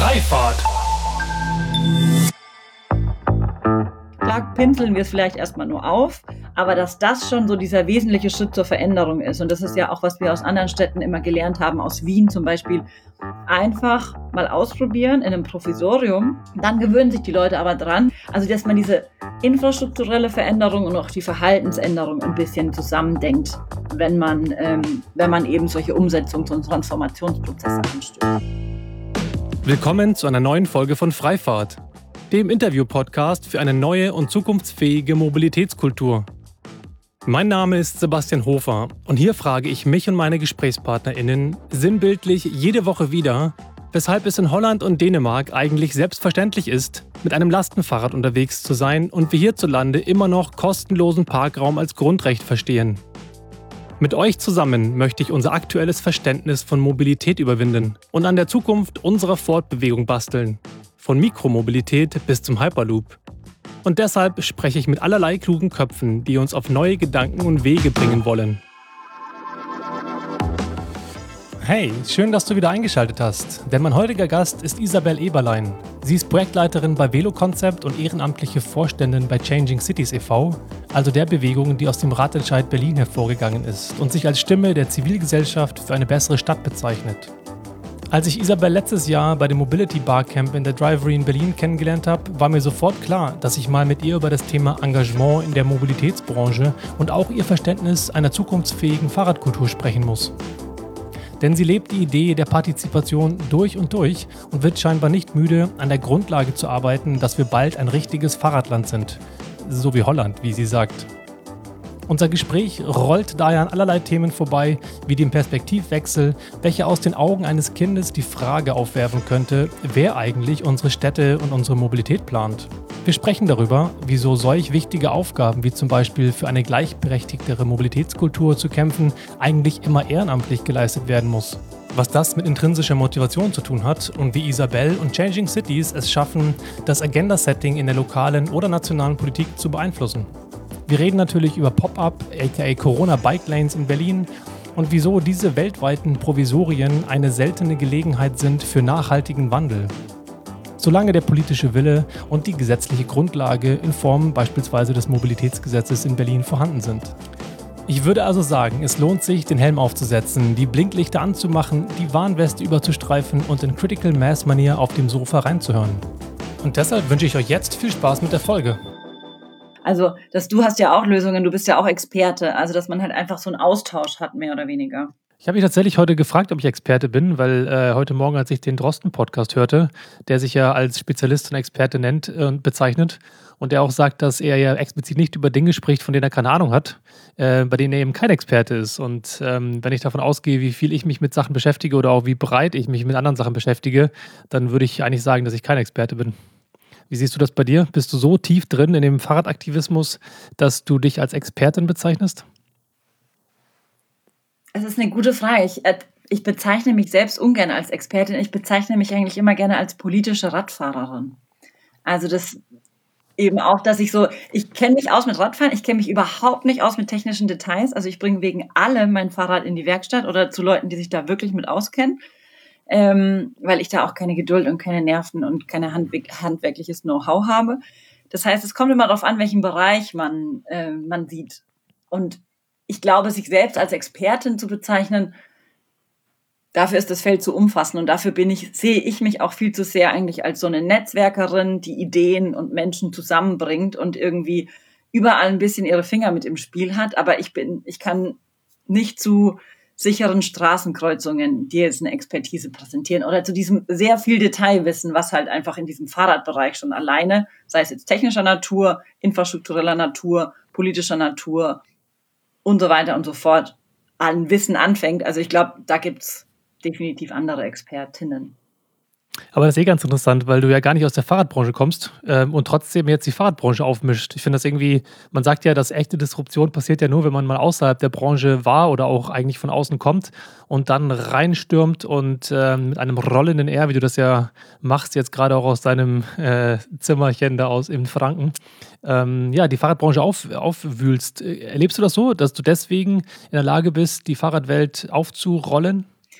Freifahrt. Klar pinseln wir es vielleicht erstmal nur auf, aber dass das schon so dieser wesentliche Schritt zur Veränderung ist. Und das ist ja auch, was wir aus anderen Städten immer gelernt haben, aus Wien zum Beispiel. Einfach mal ausprobieren in einem Provisorium, dann gewöhnen sich die Leute aber dran. Also dass man diese infrastrukturelle Veränderung und auch die Verhaltensänderung ein bisschen zusammendenkt, wenn man eben solche Umsetzungs- und Transformationsprozesse anstößt. Willkommen zu einer neuen Folge von Freifahrt, dem Interview-Podcast für eine neue und zukunftsfähige Mobilitätskultur. Mein Name ist Sebastian Hofer und hier frage ich mich und meine GesprächspartnerInnen sinnbildlich jede Woche wieder, weshalb es in Holland und Dänemark eigentlich selbstverständlich ist, mit einem Lastenfahrrad unterwegs zu sein und wir hierzulande immer noch kostenlosen Parkraum als Grundrecht verstehen. Mit euch zusammen möchte ich unser aktuelles Verständnis von Mobilität überwinden und an der Zukunft unserer Fortbewegung basteln. Von Mikromobilität bis zum Hyperloop. Und deshalb spreche ich mit allerlei klugen Köpfen, die uns auf neue Gedanken und Wege bringen wollen. Hey, schön, dass du wieder eingeschaltet hast, denn mein heutiger Gast ist Isabel Eberlein. Sie ist Projektleiterin bei Velokonzept und ehrenamtliche Vorständin bei Changing Cities e.V., also der Bewegung, die aus dem Ratentscheid Berlin hervorgegangen ist und sich als Stimme der Zivilgesellschaft für eine bessere Stadt bezeichnet. Als ich Isabel letztes Jahr bei dem Mobility Barcamp in der Drivery in Berlin kennengelernt habe, war mir sofort klar, dass ich mal mit ihr über das Thema Engagement in der Mobilitätsbranche und auch ihr Verständnis einer zukunftsfähigen Fahrradkultur sprechen muss. Denn sie lebt die Idee der Partizipation durch und wird scheinbar nicht müde, an der Grundlage zu arbeiten, dass wir bald ein richtiges Fahrradland sind. So wie Holland, wie sie sagt. Unser Gespräch rollt daher an allerlei Themen vorbei, wie dem Perspektivwechsel, welcher aus den Augen eines Kindes die Frage aufwerfen könnte, wer eigentlich unsere Städte und unsere Mobilität plant. Wir sprechen darüber, wieso solch wichtige Aufgaben wie zum Beispiel für eine gleichberechtigtere Mobilitätskultur zu kämpfen, eigentlich immer ehrenamtlich geleistet werden muss. Was das mit intrinsischer Motivation zu tun hat und wie Isabel und Changing Cities es schaffen, das Agenda-Setting in der lokalen oder nationalen Politik zu beeinflussen. Wir reden natürlich über Pop-Up, aka Corona Bike Lanes in Berlin und wieso diese weltweiten Provisorien eine seltene Gelegenheit sind für nachhaltigen Wandel. Solange der politische Wille und die gesetzliche Grundlage in Form beispielsweise des Mobilitätsgesetzes in Berlin vorhanden sind. Ich würde also sagen, es lohnt sich, den Helm aufzusetzen, die Blinklichter anzumachen, die Warnweste überzustreifen und in Critical Mass-Manier auf dem Sofa reinzuhören. Und deshalb wünsche ich euch jetzt viel Spaß mit der Folge. Also, du hast ja auch Lösungen, du bist ja auch Experte, also dass man halt einfach so einen Austausch hat, mehr oder weniger. Ich habe mich tatsächlich heute gefragt, ob ich Experte bin, weil heute Morgen, als ich den Drosten-Podcast hörte, der sich ja als Spezialist und Experte nennt und bezeichnet und der auch sagt, dass er ja explizit nicht über Dinge spricht, von denen er keine Ahnung hat, bei denen er eben kein Experte ist. Und wenn ich davon ausgehe, wie viel ich mich mit Sachen beschäftige oder auch wie breit ich mich mit anderen Sachen beschäftige, dann würde ich eigentlich sagen, dass ich kein Experte bin. Wie siehst du das bei dir? Bist du so tief drin in dem Fahrradaktivismus, dass du dich als Expertin bezeichnest? Es ist eine gute Frage. Ich bezeichne mich selbst ungern als Expertin. Ich bezeichne mich eigentlich immer gerne als politische Radfahrerin. Also das eben auch, dass ich kenne mich aus mit Radfahren, ich kenne mich überhaupt nicht aus mit technischen Details. Also ich bringe wegen allem mein Fahrrad in die Werkstatt oder zu Leuten, die sich da wirklich mit auskennen. Weil ich da auch keine Geduld und keine Nerven und keine handwerkliches Know-how habe. Das heißt, es kommt immer darauf an, welchen Bereich man sieht. Und ich glaube, sich selbst als Expertin zu bezeichnen, dafür ist das Feld zu umfassend und dafür sehe ich mich auch viel zu sehr eigentlich als so eine Netzwerkerin, die Ideen und Menschen zusammenbringt und irgendwie überall ein bisschen ihre Finger mit im Spiel hat. Aber ich kann nicht zu sicheren Straßenkreuzungen, die jetzt eine Expertise präsentieren oder zu diesem sehr viel Detailwissen, was halt einfach in diesem Fahrradbereich schon alleine, sei es jetzt technischer Natur, infrastruktureller Natur, politischer Natur und so weiter und so fort, an Wissen anfängt. Also ich glaube, da gibt's definitiv andere Expertinnen. Aber das ist ganz interessant, weil du ja gar nicht aus der Fahrradbranche kommst und trotzdem jetzt die Fahrradbranche aufmischt. Ich finde das irgendwie, man sagt ja, dass echte Disruption passiert ja nur, wenn man mal außerhalb der Branche war oder auch eigentlich von außen kommt und dann reinstürmt und mit einem rollenden R, wie du das ja machst, jetzt gerade auch aus deinem Zimmerchen da aus in Franken, die Fahrradbranche aufwühlst. Erlebst du das so, dass du deswegen in der Lage bist, die Fahrradwelt aufzurollen?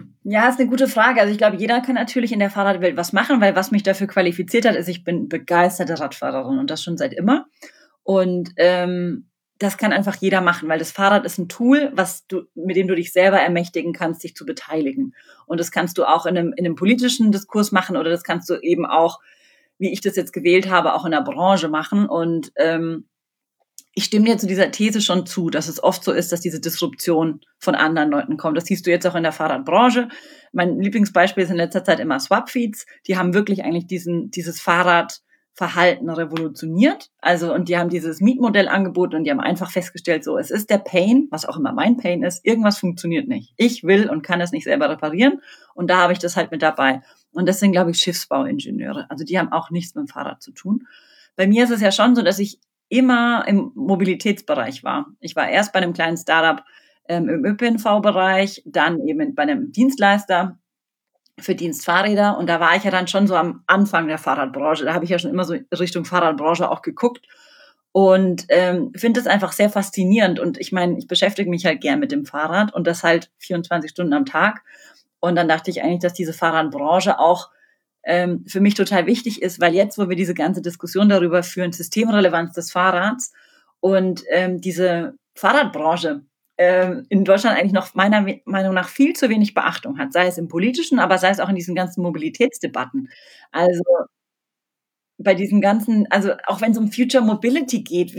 Ja, ist eine gute Frage. Also ich glaube, jeder kann natürlich in der Fahrradwelt was machen, weil was mich dafür qualifiziert hat, ist, ich bin begeisterte Radfahrerin und das schon seit immer. Und das kann einfach jeder machen, weil das Fahrrad ist ein Tool, mit dem du dich selber ermächtigen kannst, dich zu beteiligen. Und das kannst du auch in einem politischen Diskurs machen oder das kannst du eben auch, wie ich das jetzt gewählt habe, auch in der Branche machen. Und ich stimme dir zu dieser These schon zu, dass es oft so ist, dass diese Disruption von anderen Leuten kommt. Das siehst du jetzt auch in der Fahrradbranche. Mein Lieblingsbeispiel ist in letzter Zeit immer Swapfeeds. Die haben wirklich eigentlich dieses Fahrradverhalten revolutioniert. Also, und die haben dieses Mietmodell angeboten und die haben einfach festgestellt, so, es ist der Pain, was auch immer mein Pain ist, irgendwas funktioniert nicht. Ich will und kann es nicht selber reparieren. Und da habe ich das halt mit dabei. Und das sind, glaube ich, Schiffsbauingenieure. Also die haben auch nichts mit dem Fahrrad zu tun. Bei mir ist es ja schon so, dass ich immer im Mobilitätsbereich war. Ich war erst bei einem kleinen Startup im ÖPNV-Bereich, dann eben bei einem Dienstleister für Dienstfahrräder und da war ich ja dann schon so am Anfang der Fahrradbranche. Da habe ich ja schon immer so Richtung Fahrradbranche auch geguckt und finde es einfach sehr faszinierend und ich meine, ich beschäftige mich halt gern mit dem Fahrrad und das halt 24 Stunden am Tag und dann dachte ich eigentlich, dass diese Fahrradbranche auch für mich total wichtig ist, weil jetzt, wo wir diese ganze Diskussion darüber führen, Systemrelevanz des Fahrrads und diese Fahrradbranche in Deutschland eigentlich noch meiner Meinung nach viel zu wenig Beachtung hat, sei es im Politischen, aber sei es auch in diesen ganzen Mobilitätsdebatten. Also bei diesen ganzen, also auch wenn es um Future Mobility geht,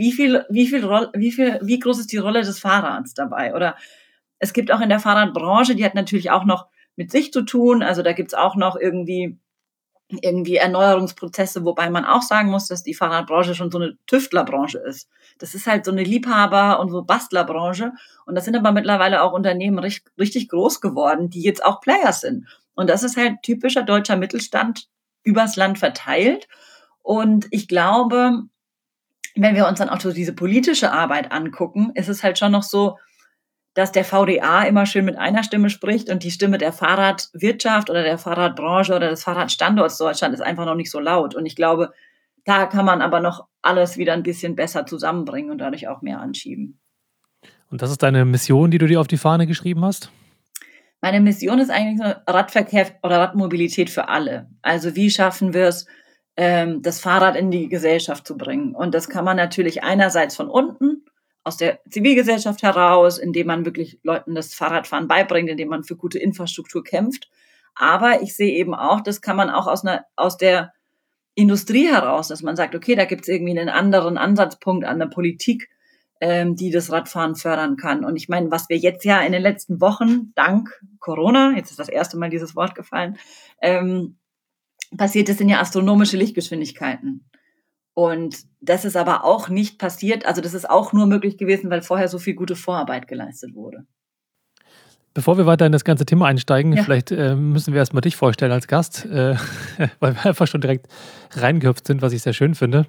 wie groß ist die Rolle des Fahrrads dabei? Oder es gibt auch in der Fahrradbranche, die hat natürlich auch noch mit sich zu tun, also da gibt's auch noch irgendwie Erneuerungsprozesse, wobei man auch sagen muss, dass die Fahrradbranche schon so eine Tüftlerbranche ist. Das ist halt so eine Liebhaber- und so Bastlerbranche. Und das sind aber mittlerweile auch Unternehmen richtig groß geworden, die jetzt auch Player sind. Und das ist halt typischer deutscher Mittelstand übers Land verteilt. Und ich glaube, wenn wir uns dann auch so diese politische Arbeit angucken, ist es halt schon noch so, dass der VDA immer schön mit einer Stimme spricht und die Stimme der Fahrradwirtschaft oder der Fahrradbranche oder des Fahrradstandorts Deutschland ist einfach noch nicht so laut. Und ich glaube, da kann man aber noch alles wieder ein bisschen besser zusammenbringen und dadurch auch mehr anschieben. Und das ist deine Mission, die du dir auf die Fahne geschrieben hast? Meine Mission ist eigentlich so Radverkehr oder Radmobilität für alle. Also wie schaffen wir es, das Fahrrad in die Gesellschaft zu bringen? Und das kann man natürlich einerseits von unten aus der Zivilgesellschaft heraus, indem man wirklich Leuten das Fahrradfahren beibringt, indem man für gute Infrastruktur kämpft. Aber ich sehe eben auch, das kann man auch aus der Industrie heraus, dass man sagt, okay, da gibt es irgendwie einen anderen Ansatzpunkt an der Politik, die das Radfahren fördern kann. Und ich meine, was wir jetzt ja in den letzten Wochen, dank Corona, jetzt ist das erste Mal dieses Wort gefallen, passiert ist, sind ja astronomische Lichtgeschwindigkeiten. Und das ist aber auch nicht passiert, also das ist auch nur möglich gewesen, weil vorher so viel gute Vorarbeit geleistet wurde. Bevor wir weiter in das ganze Thema einsteigen, Ja. vielleicht müssen wir erstmal dich vorstellen als Gast, weil wir einfach schon direkt reingehüpft sind, was ich sehr schön finde.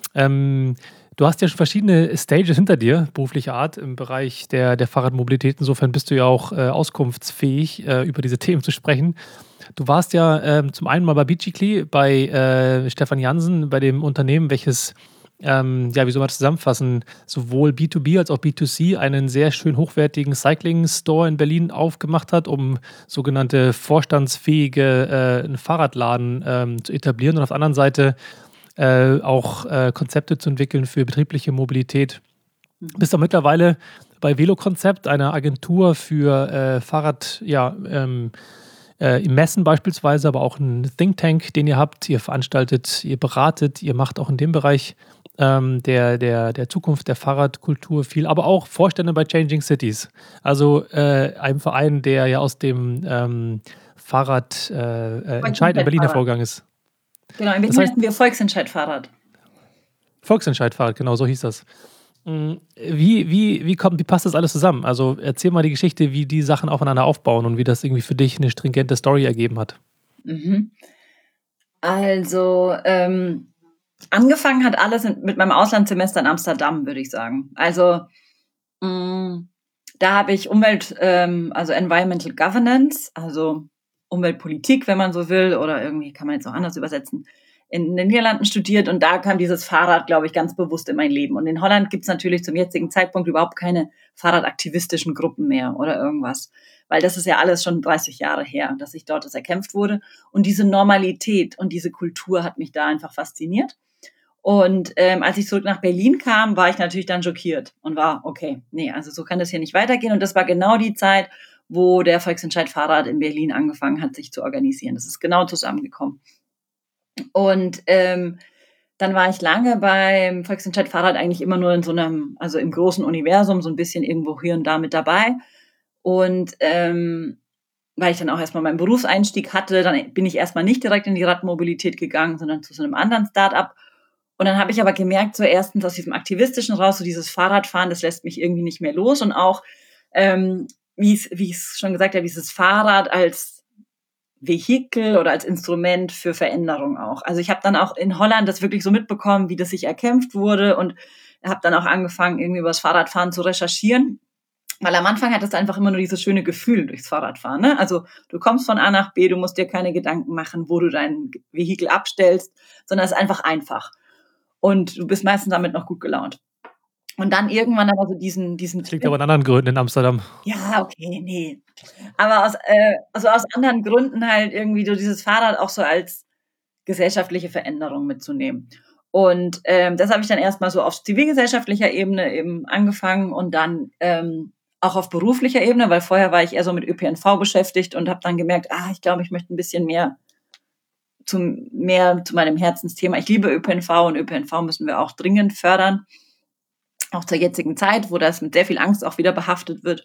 Du hast ja schon verschiedene Stages hinter dir, beruflicher Art, im Bereich der Fahrradmobilität. Insofern bist du ja auch auskunftsfähig, über diese Themen zu sprechen. Du warst ja zum einen mal bei Bicicli, bei Stefan Jansen, bei dem Unternehmen, welches, ja, wie soll man das zusammenfassen, sowohl B2B als auch B2C einen sehr schön hochwertigen Cycling-Store in Berlin aufgemacht hat, um sogenannte vorstandsfähige Fahrradladen zu etablieren und auf der anderen Seite auch Konzepte zu entwickeln für betriebliche Mobilität. Bist auch mittlerweile bei Velokonzept, einer Agentur für Fahrrad, ja, im Messen beispielsweise, aber auch ein Think Tank, den ihr habt. Ihr veranstaltet, ihr beratet, ihr macht auch in dem Bereich der Zukunft der Fahrradkultur viel, aber auch Vorstände bei Changing Cities. Also einem Verein, der ja aus dem Fahrradentscheid in Berlin hervorgegangen ist. Genau, in Berlin hatten wir Volksentscheid-Fahrrad. Volksentscheid-Fahrrad, genau, so hieß das. Wie passt das alles zusammen? Also erzähl mal die Geschichte, wie die Sachen aufeinander aufbauen und wie das irgendwie für dich eine stringente Story ergeben hat. Also angefangen hat alles mit meinem Auslandssemester in Amsterdam, würde ich sagen. Also da habe ich also Environmental Governance, also Umweltpolitik, wenn man so will, oder irgendwie kann man jetzt auch anders übersetzen, in den Niederlanden studiert und da kam dieses Fahrrad, glaube ich, ganz bewusst in mein Leben. Und in Holland gibt es natürlich zum jetzigen Zeitpunkt überhaupt keine fahrradaktivistischen Gruppen mehr oder irgendwas. weil das ist ja alles schon 30 Jahre her, dass ich dort das erkämpft wurde. Und diese Normalität und diese Kultur hat mich da einfach fasziniert. Und als ich zurück nach Berlin kam, war ich natürlich dann schockiert und war, okay, nee, also so kann das hier nicht weitergehen. Und das war genau die Zeit, wo der Volksentscheid Fahrrad in Berlin angefangen hat, sich zu organisieren. Das ist genau zusammengekommen. Und dann war ich lange beim Volksentscheid Fahrrad eigentlich immer nur in so einem, also im großen Universum, so ein bisschen irgendwo hier und da mit dabei. Und weil ich dann auch erstmal meinen Berufseinstieg hatte, dann bin ich erstmal nicht direkt in die Radmobilität gegangen, sondern zu so einem anderen Start-up. Und dann habe ich aber gemerkt, so erstens aus diesem Aktivistischen raus, so dieses Fahrradfahren, das lässt mich irgendwie nicht mehr los. Und auch, wie ich es schon gesagt habe, dieses Fahrrad als Vehikel oder als Instrument für Veränderung auch. Also ich habe dann auch in Holland das wirklich so mitbekommen, wie das sich erkämpft wurde und habe dann auch angefangen, irgendwie über das Fahrradfahren zu recherchieren. Weil am Anfang hat es einfach immer nur dieses schöne Gefühl durchs Fahrradfahren. Ne? Also du kommst von A nach B, du musst dir keine Gedanken machen, wo du dein Vehikel abstellst, sondern es ist einfach. Und du bist meistens damit noch gut gelaunt. Und dann irgendwann aber so diesen Das liegt aber an anderen Gründen in Amsterdam. Ja, okay, nee. Aber aus anderen Gründen halt irgendwie so dieses Fahrrad auch so als gesellschaftliche Veränderung mitzunehmen. Und das habe ich dann erstmal so auf zivilgesellschaftlicher Ebene eben angefangen und dann auch auf beruflicher Ebene, weil vorher war ich eher so mit ÖPNV beschäftigt und habe dann gemerkt, ich glaube, ich möchte ein bisschen mehr zu meinem Herzensthema. Ich liebe ÖPNV und ÖPNV müssen wir auch dringend fördern, auch zur jetzigen Zeit, wo das mit sehr viel Angst auch wieder behaftet wird.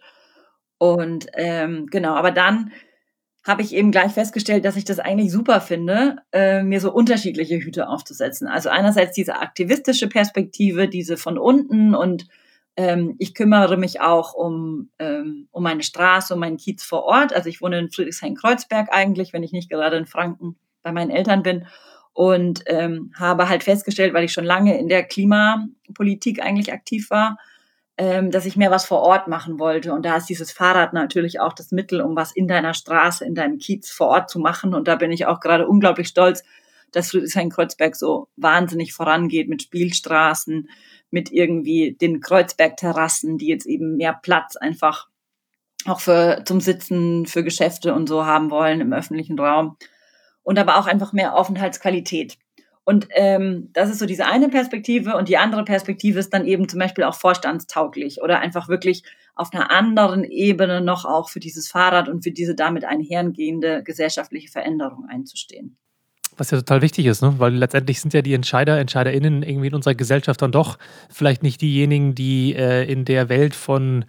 Und genau, aber dann habe ich eben gleich festgestellt, dass ich das eigentlich super finde, mir so unterschiedliche Hüte aufzusetzen. Also einerseits diese aktivistische Perspektive, diese von unten und ich kümmere mich auch um meine Straße, um meinen Kiez vor Ort. Also ich wohne in Friedrichshain-Kreuzberg eigentlich, wenn ich nicht gerade in Franken bei meinen Eltern bin. Und habe halt festgestellt, weil ich schon lange in der Klimapolitik eigentlich aktiv war, dass ich mehr was vor Ort machen wollte. Und da ist dieses Fahrrad natürlich auch das Mittel, um was in deiner Straße, in deinem Kiez vor Ort zu machen. Und da bin ich auch gerade unglaublich stolz, dass Friedrichshain-Kreuzberg so wahnsinnig vorangeht mit Spielstraßen, mit irgendwie den Kreuzberg-Terrassen, die jetzt eben mehr Platz einfach auch zum Sitzen, für Geschäfte und so haben wollen im öffentlichen Raum. Und aber auch einfach mehr Aufenthaltsqualität. Und das ist so diese eine Perspektive. Und die andere Perspektive ist dann eben zum Beispiel auch vorstandstauglich oder einfach wirklich auf einer anderen Ebene noch auch für dieses Fahrrad und für diese damit einhergehende gesellschaftliche Veränderung einzustehen. Was ja total wichtig ist, ne? Weil letztendlich sind ja die EntscheiderInnen irgendwie in unserer Gesellschaft dann doch vielleicht nicht diejenigen, die in der Welt von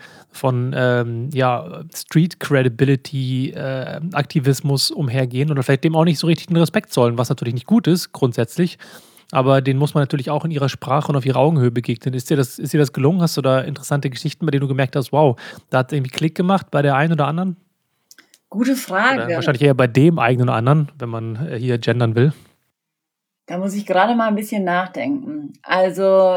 Street Credibility, Aktivismus umhergehen oder vielleicht dem auch nicht so richtig den Respekt zollen, was natürlich nicht gut ist, grundsätzlich. Aber denen muss man natürlich auch in ihrer Sprache und auf ihrer Augenhöhe begegnen. Ist dir das gelungen? Hast du da interessante Geschichten, bei denen du gemerkt hast, wow, da hat irgendwie Klick gemacht bei der einen oder anderen? Gute Frage. Oder wahrscheinlich eher bei dem eigenen oder anderen, wenn man hier gendern will. Da muss ich gerade mal ein bisschen nachdenken. Also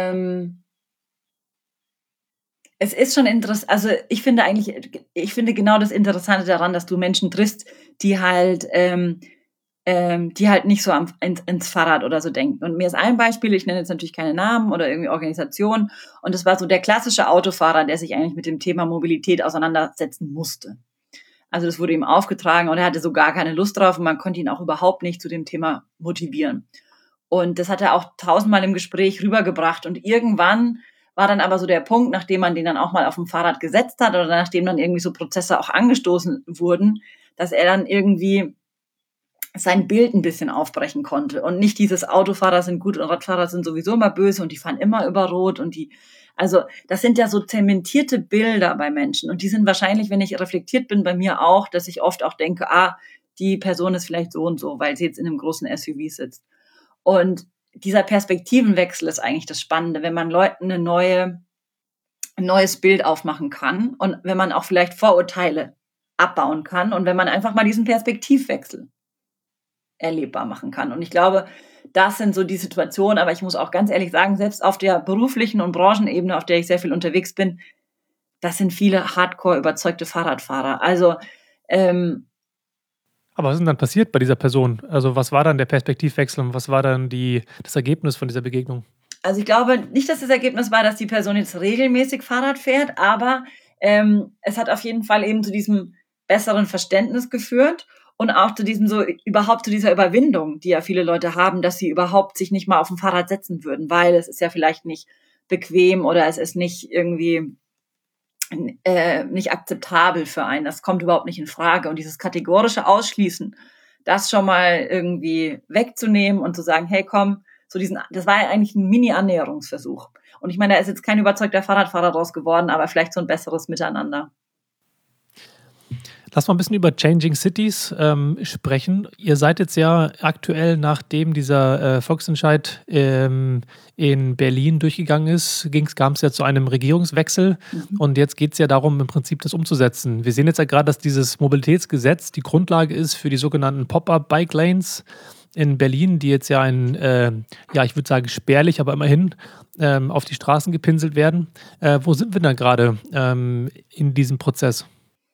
es ist schon interessant, also ich finde genau das Interessante daran, dass du Menschen triffst, die halt nicht so ins Fahrrad oder so denken. Und mir ist ein Beispiel, ich nenne jetzt natürlich keine Namen oder irgendwie Organisationen, und das war so der klassische Autofahrer, der sich eigentlich mit dem Thema Mobilität auseinandersetzen musste. Also das wurde ihm aufgetragen und er hatte so gar keine Lust drauf und man konnte ihn auch überhaupt nicht zu dem Thema motivieren. Und das hat er auch 1000-mal im Gespräch rübergebracht und irgendwann war dann aber so der Punkt, nachdem man den dann auch mal auf dem Fahrrad gesetzt hat oder nachdem dann irgendwie so Prozesse auch angestoßen wurden, dass er dann irgendwie sein Bild ein bisschen aufbrechen konnte und nicht dieses Autofahrer sind gut und Radfahrer sind sowieso immer böse und die fahren immer über Rot und also das sind ja so zementierte Bilder bei Menschen und die sind wahrscheinlich, wenn ich reflektiert bin, bei mir auch, dass ich oft auch denke, die Person ist vielleicht so und so, weil sie jetzt in einem großen SUV sitzt. Und dieser Perspektivenwechsel ist eigentlich das Spannende, wenn man Leuten ein neues Bild aufmachen kann und wenn man auch vielleicht Vorurteile abbauen kann und wenn man einfach mal diesen Perspektivwechsel erlebbar machen kann. Und ich glaube, das sind so die Situationen, aber ich muss auch ganz ehrlich sagen, selbst auf der beruflichen und Branchenebene, auf der ich sehr viel unterwegs bin, das sind viele hardcore überzeugte Fahrradfahrer. Also aber was ist denn dann passiert bei dieser Person? Also was war dann der Perspektivwechsel und was war dann das Ergebnis von dieser Begegnung? Also ich glaube nicht, dass das Ergebnis war, dass die Person jetzt regelmäßig Fahrrad fährt, aber es hat auf jeden Fall eben zu diesem besseren Verständnis geführt und auch zu diesem überhaupt zu dieser Überwindung, die ja viele Leute haben, dass sie überhaupt sich nicht mal auf ein Fahrrad setzen würden, weil es ist ja vielleicht nicht bequem oder es ist nicht irgendwie nicht akzeptabel für einen. Das kommt überhaupt nicht in Frage. Und dieses kategorische Ausschließen, das schon mal irgendwie wegzunehmen und zu sagen, hey, komm, das war ja eigentlich ein Mini-Annäherungsversuch. Und ich meine, da ist jetzt kein überzeugter Fahrradfahrer draus geworden, aber vielleicht so ein besseres Miteinander. Lass mal ein bisschen über Changing Cities sprechen. Ihr seid jetzt ja aktuell, nachdem dieser Volksentscheid in Berlin durchgegangen ist, kam es ja zu einem Regierungswechsel und jetzt geht es ja darum, im Prinzip das umzusetzen. Wir sehen jetzt ja gerade, dass dieses Mobilitätsgesetz die Grundlage ist für die sogenannten Pop-up-Bike-Lanes in Berlin, die jetzt ja ich würde sagen spärlich, aber immerhin auf die Straßen gepinselt werden. Wo sind wir da gerade in diesem Prozess?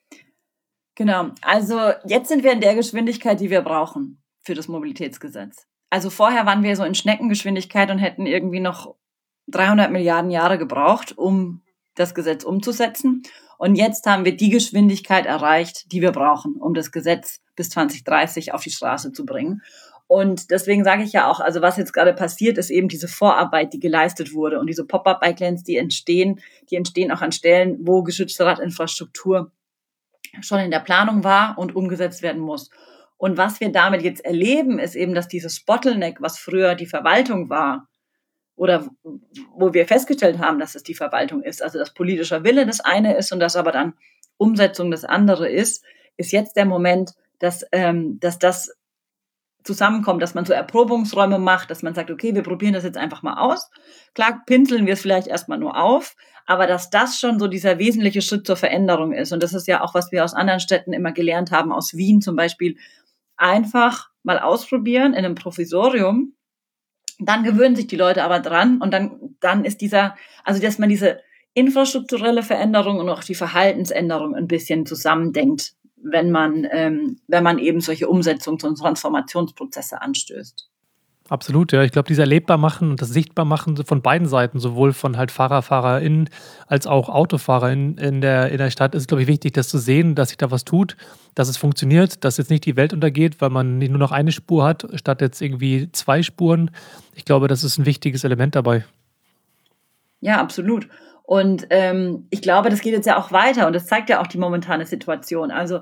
Genau, also jetzt sind wir in der Geschwindigkeit, die wir brauchen für das Mobilitätsgesetz. Also vorher waren wir so in Schneckengeschwindigkeit und hätten irgendwie noch 300 Milliarden Jahre gebraucht, um das Gesetz umzusetzen. Und jetzt haben wir die Geschwindigkeit erreicht, die wir brauchen, um das Gesetz bis 2030 auf die Straße zu bringen. Und deswegen sage ich ja auch, also was jetzt gerade passiert, ist eben diese Vorarbeit, die geleistet wurde. Und diese Pop-up-Bike-Lanes, die entstehen auch an Stellen, wo geschützte Radinfrastruktur schon in der Planung war und umgesetzt werden muss. Und was wir damit jetzt erleben, ist eben, dass dieses Bottleneck, was früher die Verwaltung war, oder wo wir festgestellt haben, dass es die Verwaltung ist, also dass politischer Wille das eine ist und dass aber dann Umsetzung das andere ist jetzt der Moment, dass das zusammenkommt, dass man so Erprobungsräume macht, dass man sagt, okay, wir probieren das jetzt einfach mal aus. Klar, pinseln wir es vielleicht erstmal nur auf, aber dass das schon so dieser wesentliche Schritt zur Veränderung ist. Und das ist ja auch, was wir aus anderen Städten immer gelernt haben, aus Wien zum Beispiel, einfach mal ausprobieren in einem Provisorium. Dann gewöhnen sich die Leute aber dran und dann ist dass man diese infrastrukturelle Veränderung und auch die Verhaltensänderung ein bisschen zusammendenkt, wenn man eben solche Umsetzungs- und Transformationsprozesse anstößt. Absolut, ja. Ich glaube, dieses Erlebbarmachen und das Sichtbarmachen von beiden Seiten, sowohl von halt FahrerInnen als auch AutofahrerInnen in der Stadt, ist, glaube ich, wichtig, das zu sehen, dass sich da was tut, dass es funktioniert, dass jetzt nicht die Welt untergeht, weil man nicht nur noch eine Spur hat, statt jetzt irgendwie 2 Spuren. Ich glaube, das ist ein wichtiges Element dabei. Ja, absolut. Und ich glaube, das geht jetzt ja auch weiter und das zeigt ja auch die momentane Situation. Also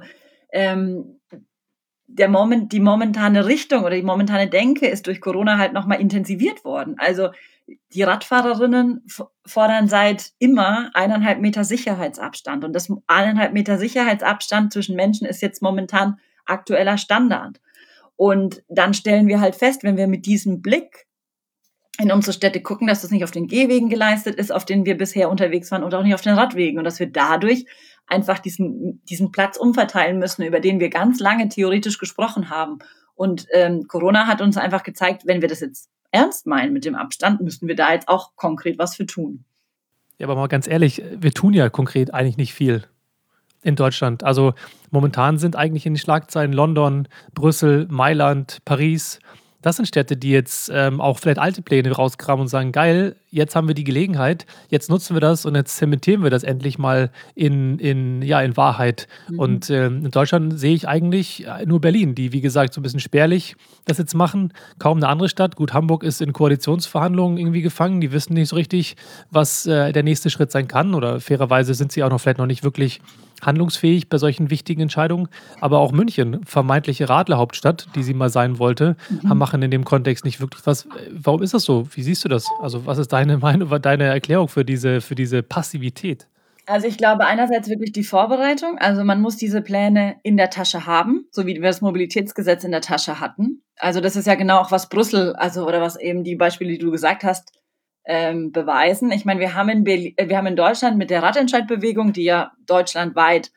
die momentane Richtung oder die momentane Denke ist durch Corona halt nochmal intensiviert worden. Also die Radfahrerinnen fordern seit immer 1,5 Meter Sicherheitsabstand. Und das 1,5 Meter Sicherheitsabstand zwischen Menschen ist jetzt momentan aktueller Standard. Und dann stellen wir halt fest, wenn wir mit diesem Blick in unsere Städte gucken, dass das nicht auf den Gehwegen geleistet ist, auf denen wir bisher unterwegs waren und auch nicht auf den Radwegen. Und dass wir dadurch einfach diesen Platz umverteilen müssen, über den wir ganz lange theoretisch gesprochen haben. Und Corona hat uns einfach gezeigt, wenn wir das jetzt ernst meinen mit dem Abstand, müssen wir da jetzt auch konkret was für tun. Ja, aber mal ganz ehrlich, wir tun ja konkret eigentlich nicht viel in Deutschland. Also momentan sind eigentlich in den Schlagzeilen London, Brüssel, Mailand, Paris. Das sind Städte, die jetzt auch vielleicht alte Pläne rauskramen und sagen, geil, jetzt haben wir die Gelegenheit, jetzt nutzen wir das und jetzt zementieren wir das endlich mal in Wahrheit. Und in Deutschland sehe ich eigentlich nur Berlin, die, wie gesagt, so ein bisschen spärlich das jetzt machen. Kaum eine andere Stadt. Gut, Hamburg ist in Koalitionsverhandlungen irgendwie gefangen. Die wissen nicht so richtig, was der nächste Schritt sein kann. Oder fairerweise sind sie auch vielleicht noch nicht wirklich handlungsfähig bei solchen wichtigen Entscheidungen. Aber auch München, vermeintliche Radlerhauptstadt, die sie mal sein wollte, machen in dem Kontext nicht wirklich was. Warum ist das so? Wie siehst du das? Also was ist deine Meinung, deine Erklärung für diese Passivität? Also ich glaube einerseits wirklich die Vorbereitung. Also man muss diese Pläne in der Tasche haben, so wie wir das Mobilitätsgesetz in der Tasche hatten. Also das ist ja genau auch was Brüssel, oder was eben die Beispiele, die du gesagt hast, beweisen. Ich meine, wir haben in Deutschland mit der Radentscheidbewegung, die ja deutschlandweit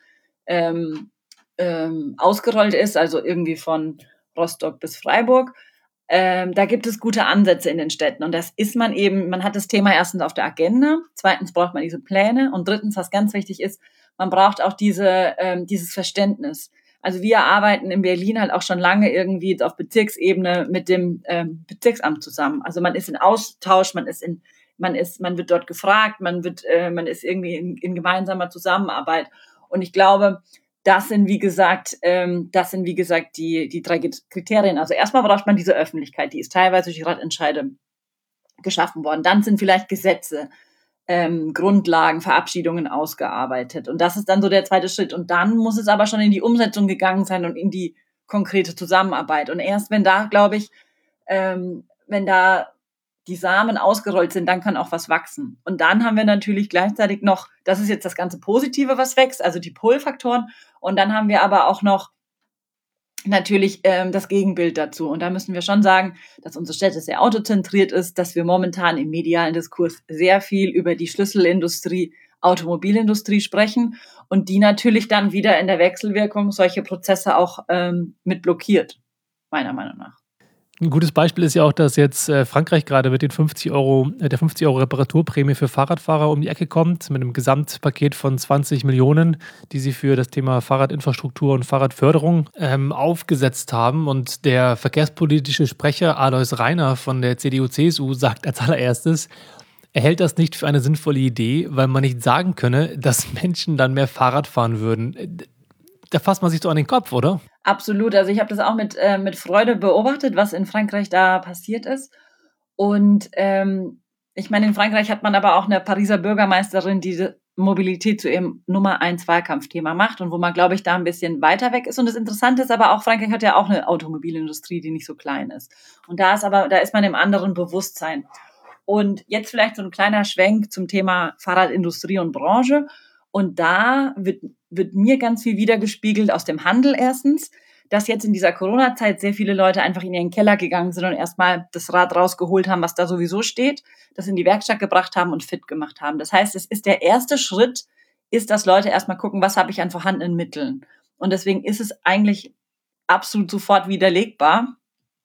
ausgerollt ist, also irgendwie von Rostock bis Freiburg. Da gibt es gute Ansätze in den Städten und das ist man hat das Thema erstens auf der Agenda, zweitens braucht man diese Pläne und drittens, was ganz wichtig ist, man braucht auch dieses Verständnis. Also wir arbeiten in Berlin halt auch schon lange irgendwie auf Bezirksebene mit dem Bezirksamt zusammen. Also man ist in Austausch, man man wird dort gefragt, man ist irgendwie in gemeinsamer Zusammenarbeit. Und ich glaube, das sind, wie gesagt, die 3 Kriterien. Also erstmal braucht man diese Öffentlichkeit, die ist teilweise durch Ratentscheide geschaffen worden. Dann sind vielleicht Gesetze, Grundlagen, Verabschiedungen ausgearbeitet. Und das ist dann so der zweite Schritt. Und dann muss es aber schon in die Umsetzung gegangen sein und in die konkrete Zusammenarbeit. Und erst wenn da, glaube ich, wenn da die Samen ausgerollt sind, dann kann auch was wachsen. Und dann haben wir natürlich gleichzeitig noch, das ist jetzt das ganze Positive, was wächst, also die Pull-Faktoren. Und dann haben wir aber auch noch natürlich das Gegenbild dazu. Und da müssen wir schon sagen, dass unsere Städte sehr autozentriert ist, dass wir momentan im medialen Diskurs sehr viel über die Schlüsselindustrie, Automobilindustrie sprechen und die natürlich dann wieder in der Wechselwirkung solche Prozesse auch mit blockiert, meiner Meinung nach. Ein gutes Beispiel ist ja auch, dass jetzt Frankreich gerade mit den 50 Euro Reparaturprämie für Fahrradfahrer um die Ecke kommt, mit einem Gesamtpaket von 20 Millionen, die sie für das Thema Fahrradinfrastruktur und Fahrradförderung aufgesetzt haben. Und der verkehrspolitische Sprecher Alois Rainer von der CDU-CSU sagt als allererstes, er hält das nicht für eine sinnvolle Idee, weil man nicht sagen könne, dass Menschen dann mehr Fahrrad fahren würden. Da fasst man sich doch an den Kopf, oder? Absolut. Also ich habe das auch mit Freude beobachtet, was in Frankreich da passiert ist. Und ich meine, in Frankreich hat man aber auch eine Pariser Bürgermeisterin, die Mobilität zu ihrem Nummer 1 Wahlkampfthema macht und wo man, glaube ich, da ein bisschen weiter weg ist. Und das Interessante ist aber auch, Frankreich hat ja auch eine Automobilindustrie, die nicht so klein ist. Und da ist man im anderen Bewusstsein. Und jetzt vielleicht so ein kleiner Schwenk zum Thema Fahrradindustrie und Branche. Und da wird mir ganz viel wiedergespiegelt aus dem Handel erstens, dass jetzt in dieser Corona-Zeit sehr viele Leute einfach in ihren Keller gegangen sind und erstmal das Rad rausgeholt haben, was da sowieso steht, das in die Werkstatt gebracht haben und fit gemacht haben. Das heißt, es ist der erste Schritt, ist, dass Leute erstmal gucken, was habe ich an vorhandenen Mitteln. Und deswegen ist es eigentlich absolut sofort widerlegbar.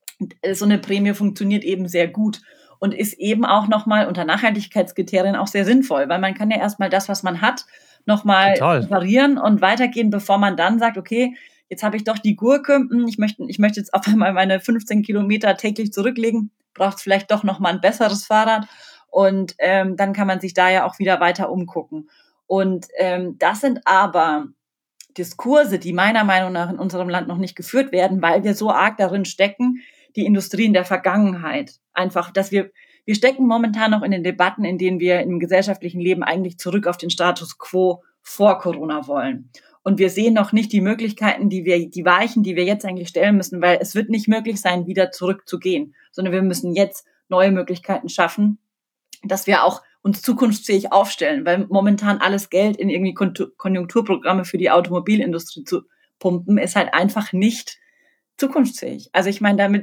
So eine Prämie funktioniert eben sehr gut und ist eben auch nochmal unter Nachhaltigkeitskriterien auch sehr sinnvoll, weil man kann ja erstmal das, was man hat, nochmal reparieren und weitergehen, bevor man dann sagt, okay, jetzt habe ich doch die Gurke, ich möchte jetzt auf einmal meine 15 Kilometer täglich zurücklegen, braucht es vielleicht doch nochmal ein besseres Fahrrad und dann kann man sich da ja auch wieder weiter umgucken. Und das sind aber Diskurse, die meiner Meinung nach in unserem Land noch nicht geführt werden, weil wir so arg darin stecken, die Industrien der Vergangenheit. Einfach, dass wir stecken momentan noch in den Debatten, in denen wir im gesellschaftlichen Leben eigentlich zurück auf den Status quo vor Corona wollen. Und wir sehen noch nicht die Möglichkeiten, die Weichen, die wir jetzt eigentlich stellen müssen, weil es wird nicht möglich sein, wieder zurückzugehen, sondern wir müssen jetzt neue Möglichkeiten schaffen, dass wir auch uns zukunftsfähig aufstellen, weil momentan alles Geld in irgendwie Konjunkturprogramme für die Automobilindustrie zu pumpen, ist halt einfach nicht zukunftsfähig. Also ich meine,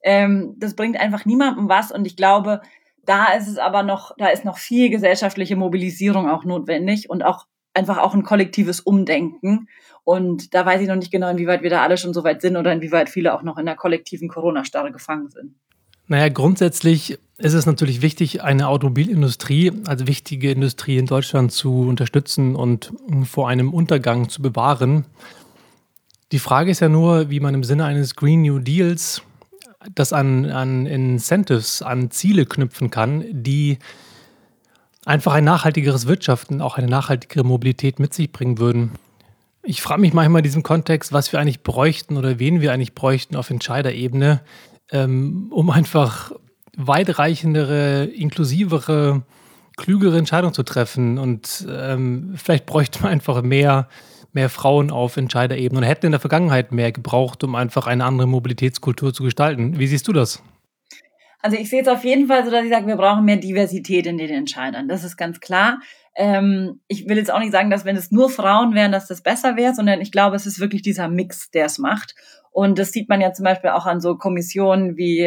das bringt einfach niemandem was und ich glaube, da ist noch viel gesellschaftliche Mobilisierung auch notwendig und auch einfach auch ein kollektives Umdenken. Und da weiß ich noch nicht genau, inwieweit wir da alle schon so weit sind oder inwieweit viele auch noch in der kollektiven Corona-Starre gefangen sind. Naja, grundsätzlich ist es natürlich wichtig, eine Automobilindustrie als wichtige Industrie in Deutschland zu unterstützen und vor einem Untergang zu bewahren. Die Frage ist ja nur, wie man im Sinne eines Green New Deals das an Incentives, an Ziele knüpfen kann, die einfach ein nachhaltigeres Wirtschaften, auch eine nachhaltigere Mobilität mit sich bringen würden. Ich frage mich manchmal in diesem Kontext, was wir eigentlich bräuchten oder wen wir eigentlich bräuchten auf Entscheiderebene, um einfach weitreichendere, inklusivere, klügere Entscheidungen zu treffen. Und vielleicht bräuchte man einfach mehr Frauen auf Entscheiderebene und hätten in der Vergangenheit mehr gebraucht, um einfach eine andere Mobilitätskultur zu gestalten. Wie siehst du das? Also ich sehe es auf jeden Fall so, dass ich sage, wir brauchen mehr Diversität in den Entscheidern. Das ist ganz klar. Ich will jetzt auch nicht sagen, dass wenn es nur Frauen wären, dass das besser wäre, sondern ich glaube, es ist wirklich dieser Mix, der es macht. Und das sieht man ja zum Beispiel auch an so Kommissionen wie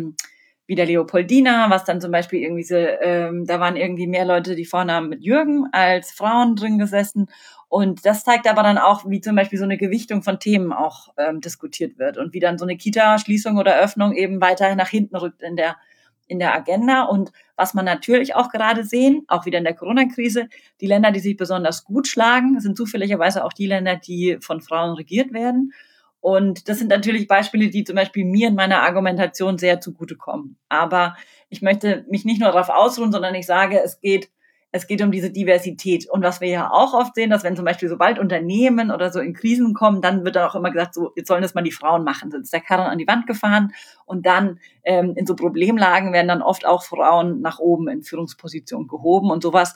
der Leopoldina, was dann zum Beispiel irgendwie da waren irgendwie mehr Leute, die vorne haben mit Jürgen als Frauen drin gesessen. Und das zeigt aber dann auch, wie zum Beispiel so eine Gewichtung von Themen auch diskutiert wird und wie dann so eine Kita-Schließung oder Öffnung eben weiter nach hinten rückt in der Agenda. Und was man natürlich auch gerade sehen, auch wieder in der Corona-Krise, die Länder, die sich besonders gut schlagen, sind zufälligerweise auch die Länder, die von Frauen regiert werden. Und das sind natürlich Beispiele, die zum Beispiel mir in meiner Argumentation sehr zugutekommen. Aber ich möchte mich nicht nur darauf ausruhen, sondern ich sage, es geht um diese Diversität. Und was wir ja auch oft sehen, dass wenn zum Beispiel sobald Unternehmen oder so in Krisen kommen, dann wird dann auch immer gesagt, so, jetzt sollen das mal die Frauen machen. Dann ist der Karren an die Wand gefahren und dann in so Problemlagen werden dann oft auch Frauen nach oben in Führungspositionen gehoben und sowas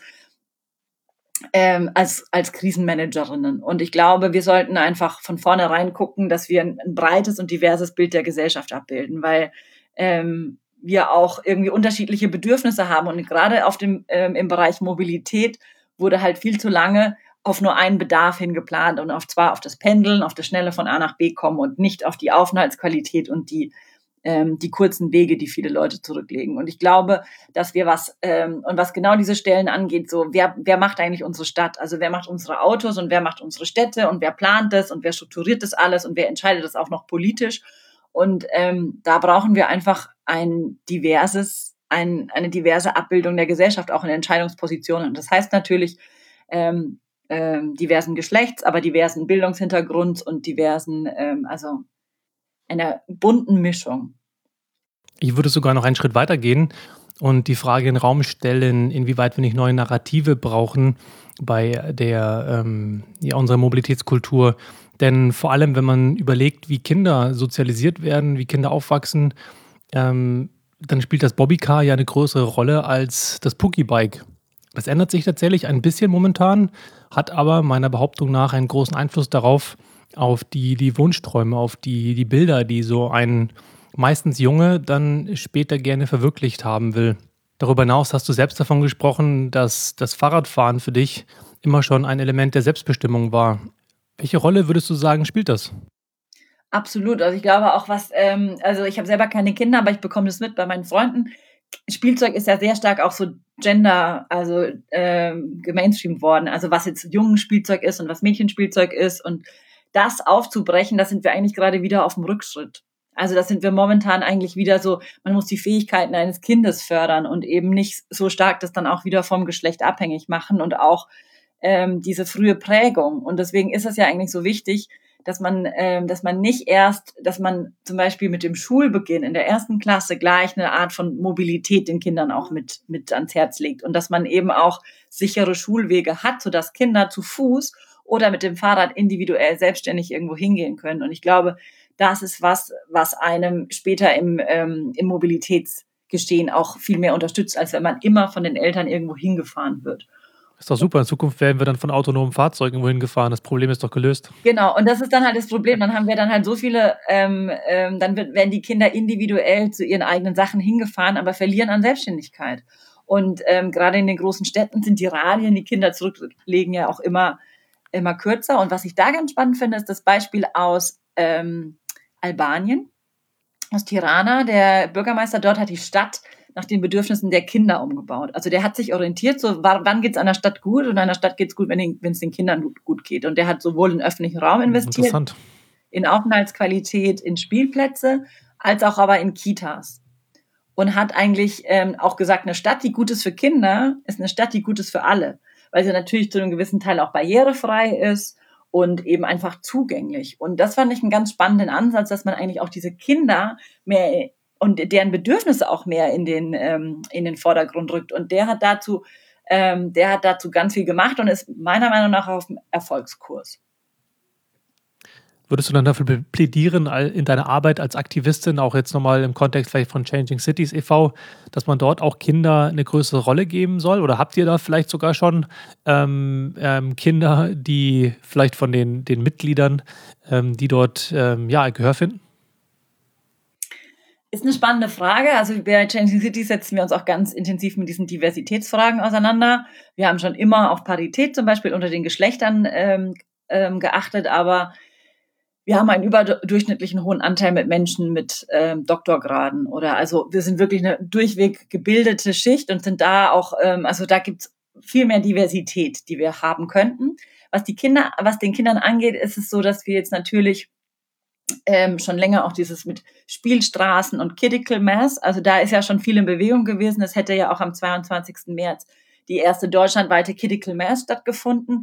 als Krisenmanagerinnen. Und ich glaube, wir sollten einfach von vornherein gucken, dass wir ein breites und diverses Bild der Gesellschaft abbilden, weil wir auch irgendwie unterschiedliche Bedürfnisse haben. Und gerade im Bereich Mobilität wurde halt viel zu lange auf nur einen Bedarf hingeplant und zwar auf das Pendeln, auf das schnelle von A nach B kommen und nicht auf die Aufenthaltsqualität und die kurzen Wege, die viele Leute zurücklegen. Und ich glaube, dass wir was genau diese Stellen angeht, so wer macht eigentlich unsere Stadt? Also wer macht unsere Autos und wer macht unsere Städte und wer plant das und wer strukturiert das alles und wer entscheidet das auch noch politisch? Und da brauchen wir einfach eine diverse Abbildung der Gesellschaft, auch in Entscheidungspositionen. Und das heißt natürlich diversen Geschlechts, aber diversen Bildungshintergrunds und diversen, also einer bunten Mischung. Ich würde sogar noch einen Schritt weiter gehen und die Frage in den Raum stellen, inwieweit wir nicht neue Narrative brauchen bei unserer Mobilitätskultur. Denn vor allem, wenn man überlegt, wie Kinder sozialisiert werden, wie Kinder aufwachsen, dann spielt das Bobbycar ja eine größere Rolle als das Pookie-Bike. Das ändert sich tatsächlich ein bisschen momentan, hat aber meiner Behauptung nach einen großen Einfluss darauf, auf die Wunschträume, auf die Bilder, die so ein meistens Junge dann später gerne verwirklicht haben will. Darüber hinaus hast du selbst davon gesprochen, dass das Fahrradfahren für dich immer schon ein Element der Selbstbestimmung war. Welche Rolle würdest du sagen, spielt das? Absolut. Also ich glaube auch, also ich habe selber keine Kinder, aber ich bekomme das mit bei meinen Freunden. Spielzeug ist ja sehr stark auch so gemainstreamt worden. Also was jetzt Jungenspielzeug ist und was Mädchenspielzeug ist und das aufzubrechen, da sind wir eigentlich gerade wieder auf dem Rückschritt. Also da sind wir momentan eigentlich wieder so, man muss die Fähigkeiten eines Kindes fördern und eben nicht so stark das dann auch wieder vom Geschlecht abhängig machen und auch diese frühe Prägung. Und deswegen ist es ja eigentlich so wichtig, dass man zum Beispiel mit dem Schulbeginn in der 1. Klasse gleich eine Art von Mobilität den Kindern auch mit ans Herz legt und dass man eben auch sichere Schulwege hat, sodass Kinder zu Fuß oder mit dem Fahrrad individuell selbstständig irgendwo hingehen können. Und ich glaube, das ist was einem später im Mobilitätsgestehen auch viel mehr unterstützt, als wenn man immer von den Eltern irgendwo hingefahren wird. Ist doch super. In Zukunft werden wir dann von autonomen Fahrzeugen irgendwo hingefahren. Das Problem ist doch gelöst. Genau. Und das ist dann halt das Problem. Dann haben wir dann halt so viele, werden die Kinder individuell zu ihren eigenen Sachen hingefahren, aber verlieren an Selbstständigkeit. Und gerade in den großen Städten sind die Radien, die Kinder zurücklegen, ja auch immer kürzer. Und was ich da ganz spannend finde, ist das Beispiel aus Albanien, aus Tirana. Der Bürgermeister dort hat die Stadt nach den Bedürfnissen der Kinder umgebaut. Also der hat sich orientiert, so wann geht es einer Stadt gut und einer Stadt geht es gut, wenn es den Kindern gut geht. Und der hat sowohl in öffentlichen Raum investiert, in Aufenthaltsqualität, in Spielplätze, als auch aber in Kitas. Und hat eigentlich auch gesagt, eine Stadt, die gut ist für Kinder, ist eine Stadt, die gut ist für alle. Weil sie natürlich zu einem gewissen Teil auch barrierefrei ist und eben einfach zugänglich. Und das fand ich einen ganz spannenden Ansatz, dass man eigentlich auch diese Kinder mehr und deren Bedürfnisse auch mehr in den Vordergrund rückt. Und der hat dazu ganz viel gemacht und ist meiner Meinung nach auf dem Erfolgskurs. Würdest du dann dafür plädieren, in deiner Arbeit als Aktivistin, auch jetzt nochmal im Kontext vielleicht von Changing Cities e.V., dass man dort auch Kinder eine größere Rolle geben soll? Oder habt ihr da vielleicht sogar schon Kinder, die vielleicht von den Mitgliedern, die dort Gehör finden? Ist eine spannende Frage. Also bei Changing Cities setzen wir uns auch ganz intensiv mit diesen Diversitätsfragen auseinander. Wir haben schon immer auf Parität zum Beispiel unter den Geschlechtern geachtet, aber wir haben einen überdurchschnittlichen hohen Anteil mit Menschen mit Doktorgraden also wir sind wirklich eine durchweg gebildete Schicht und sind da auch, da gibt's viel mehr Diversität, die wir haben könnten. Was den Kindern angeht, ist es so, dass wir jetzt natürlich schon länger auch dieses mit Spielstraßen und Critical Mass, also da ist ja schon viel in Bewegung gewesen. Es hätte ja auch am 22. März die erste deutschlandweite Critical Mass stattgefunden.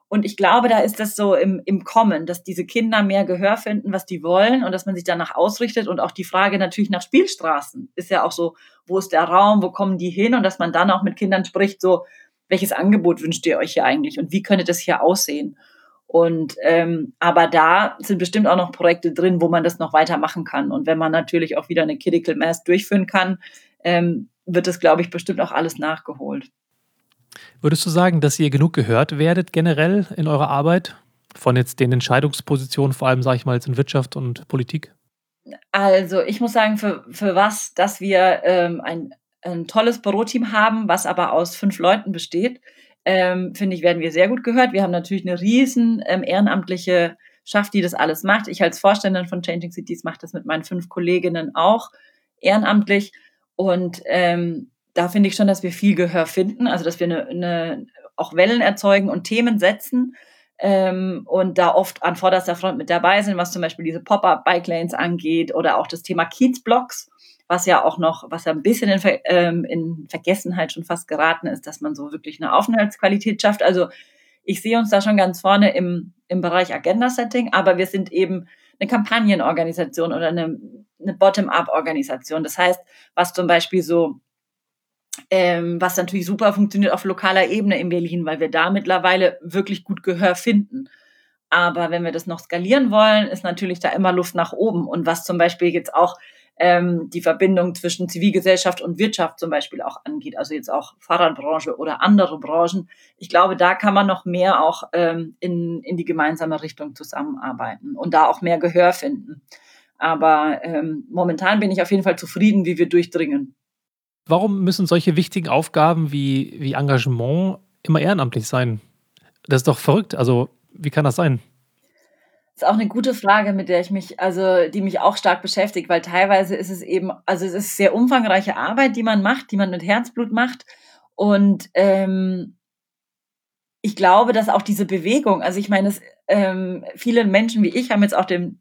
Und ich glaube, da ist das so im Kommen, dass diese Kinder mehr Gehör finden, was die wollen und dass man sich danach ausrichtet. Und auch die Frage natürlich nach Spielstraßen ist ja auch so, wo ist der Raum, wo kommen die hin? Und dass man dann auch mit Kindern spricht, so, welches Angebot wünscht ihr euch hier eigentlich und wie könnte das hier aussehen? Und aber da sind bestimmt auch noch Projekte drin, wo man das noch weitermachen kann. Und wenn man natürlich auch wieder eine Critical Mass durchführen kann, wird das, glaube ich, bestimmt auch alles nachgeholt. Würdest du sagen, dass ihr genug gehört werdet generell in eurer Arbeit? Von jetzt den Entscheidungspositionen, vor allem, sage ich mal, jetzt in Wirtschaft und Politik? Also ich muss sagen, für was, dass wir ein tolles Büroteam haben, was aber aus 5 Leuten besteht, finde ich, werden wir sehr gut gehört. Wir haben natürlich eine riesen ehrenamtliche Schaft, die das alles macht. Ich als Vorständin von Changing Cities mache das mit meinen 5 Kolleginnen auch ehrenamtlich. Und da finde ich schon, dass wir viel Gehör finden, also dass wir auch Wellen erzeugen und Themen setzen und da oft an vorderster Front mit dabei sind, was zum Beispiel diese Pop-up-Bike-Lanes angeht oder auch das Thema Kiezblocks, was ja ein bisschen in Vergessenheit schon fast geraten ist, dass man so wirklich eine Aufenthaltsqualität schafft. Also ich sehe uns da schon ganz vorne im Bereich Agenda-Setting, aber wir sind eben eine Kampagnenorganisation oder eine Bottom-up-Organisation. Das heißt, was zum Beispiel was natürlich super funktioniert auf lokaler Ebene in Berlin, weil wir da mittlerweile wirklich gut Gehör finden. Aber wenn wir das noch skalieren wollen, ist natürlich da immer Luft nach oben. Und was zum Beispiel jetzt auch die Verbindung zwischen Zivilgesellschaft und Wirtschaft zum Beispiel auch angeht, also jetzt auch Fahrradbranche oder andere Branchen, ich glaube, da kann man noch mehr auch in die gemeinsame Richtung zusammenarbeiten und da auch mehr Gehör finden. Aber momentan bin ich auf jeden Fall zufrieden, wie wir durchdringen. Warum müssen solche wichtigen Aufgaben wie Engagement immer ehrenamtlich sein? Das ist doch verrückt. Also, wie kann das sein? Das ist auch eine gute Frage, die mich auch stark beschäftigt, weil teilweise ist es eben, also es ist sehr umfangreiche Arbeit, die man macht, die man mit Herzblut macht. Und ich glaube, dass auch diese Bewegung, also ich meine, viele Menschen wie ich haben jetzt auch den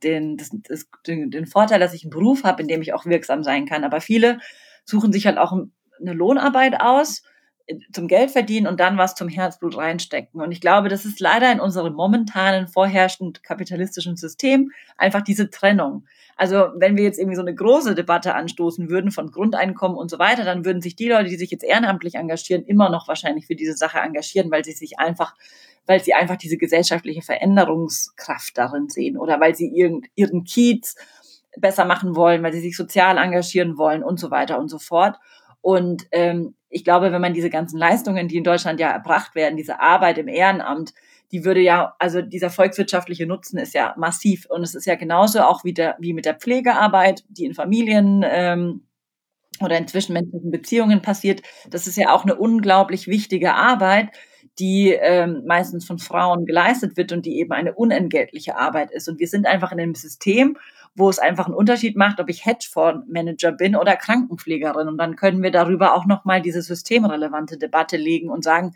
Vorteil, dass ich einen Beruf habe, in dem ich auch wirksam sein kann. Aber viele suchen sich halt auch eine Lohnarbeit aus, zum Geld verdienen und dann was zum Herzblut reinstecken. Und ich glaube, das ist leider in unserem momentanen vorherrschenden kapitalistischen System einfach diese Trennung. Also wenn wir jetzt irgendwie so eine große Debatte anstoßen würden von Grundeinkommen und so weiter, dann würden sich die Leute, die sich jetzt ehrenamtlich engagieren, immer noch wahrscheinlich für diese Sache engagieren, weil sie einfach diese gesellschaftliche Veränderungskraft darin sehen oder weil sie ihren Kiez besser machen wollen, weil sie sich sozial engagieren wollen und so weiter und so fort. Und ich glaube, wenn man diese ganzen Leistungen, die in Deutschland ja erbracht werden, diese Arbeit im Ehrenamt, die würde ja, also dieser volkswirtschaftliche Nutzen ist ja massiv. Und es ist ja genauso auch wie mit der Pflegearbeit, die in Familien oder in zwischenmenschlichen Beziehungen passiert. Das ist ja auch eine unglaublich wichtige Arbeit, die meistens von Frauen geleistet wird und die eben eine unentgeltliche Arbeit ist. Und wir sind einfach in einem System, wo es einfach einen Unterschied macht, ob ich Hedgefondsmanager bin oder Krankenpflegerin. Und dann können wir darüber auch nochmal diese systemrelevante Debatte legen und sagen,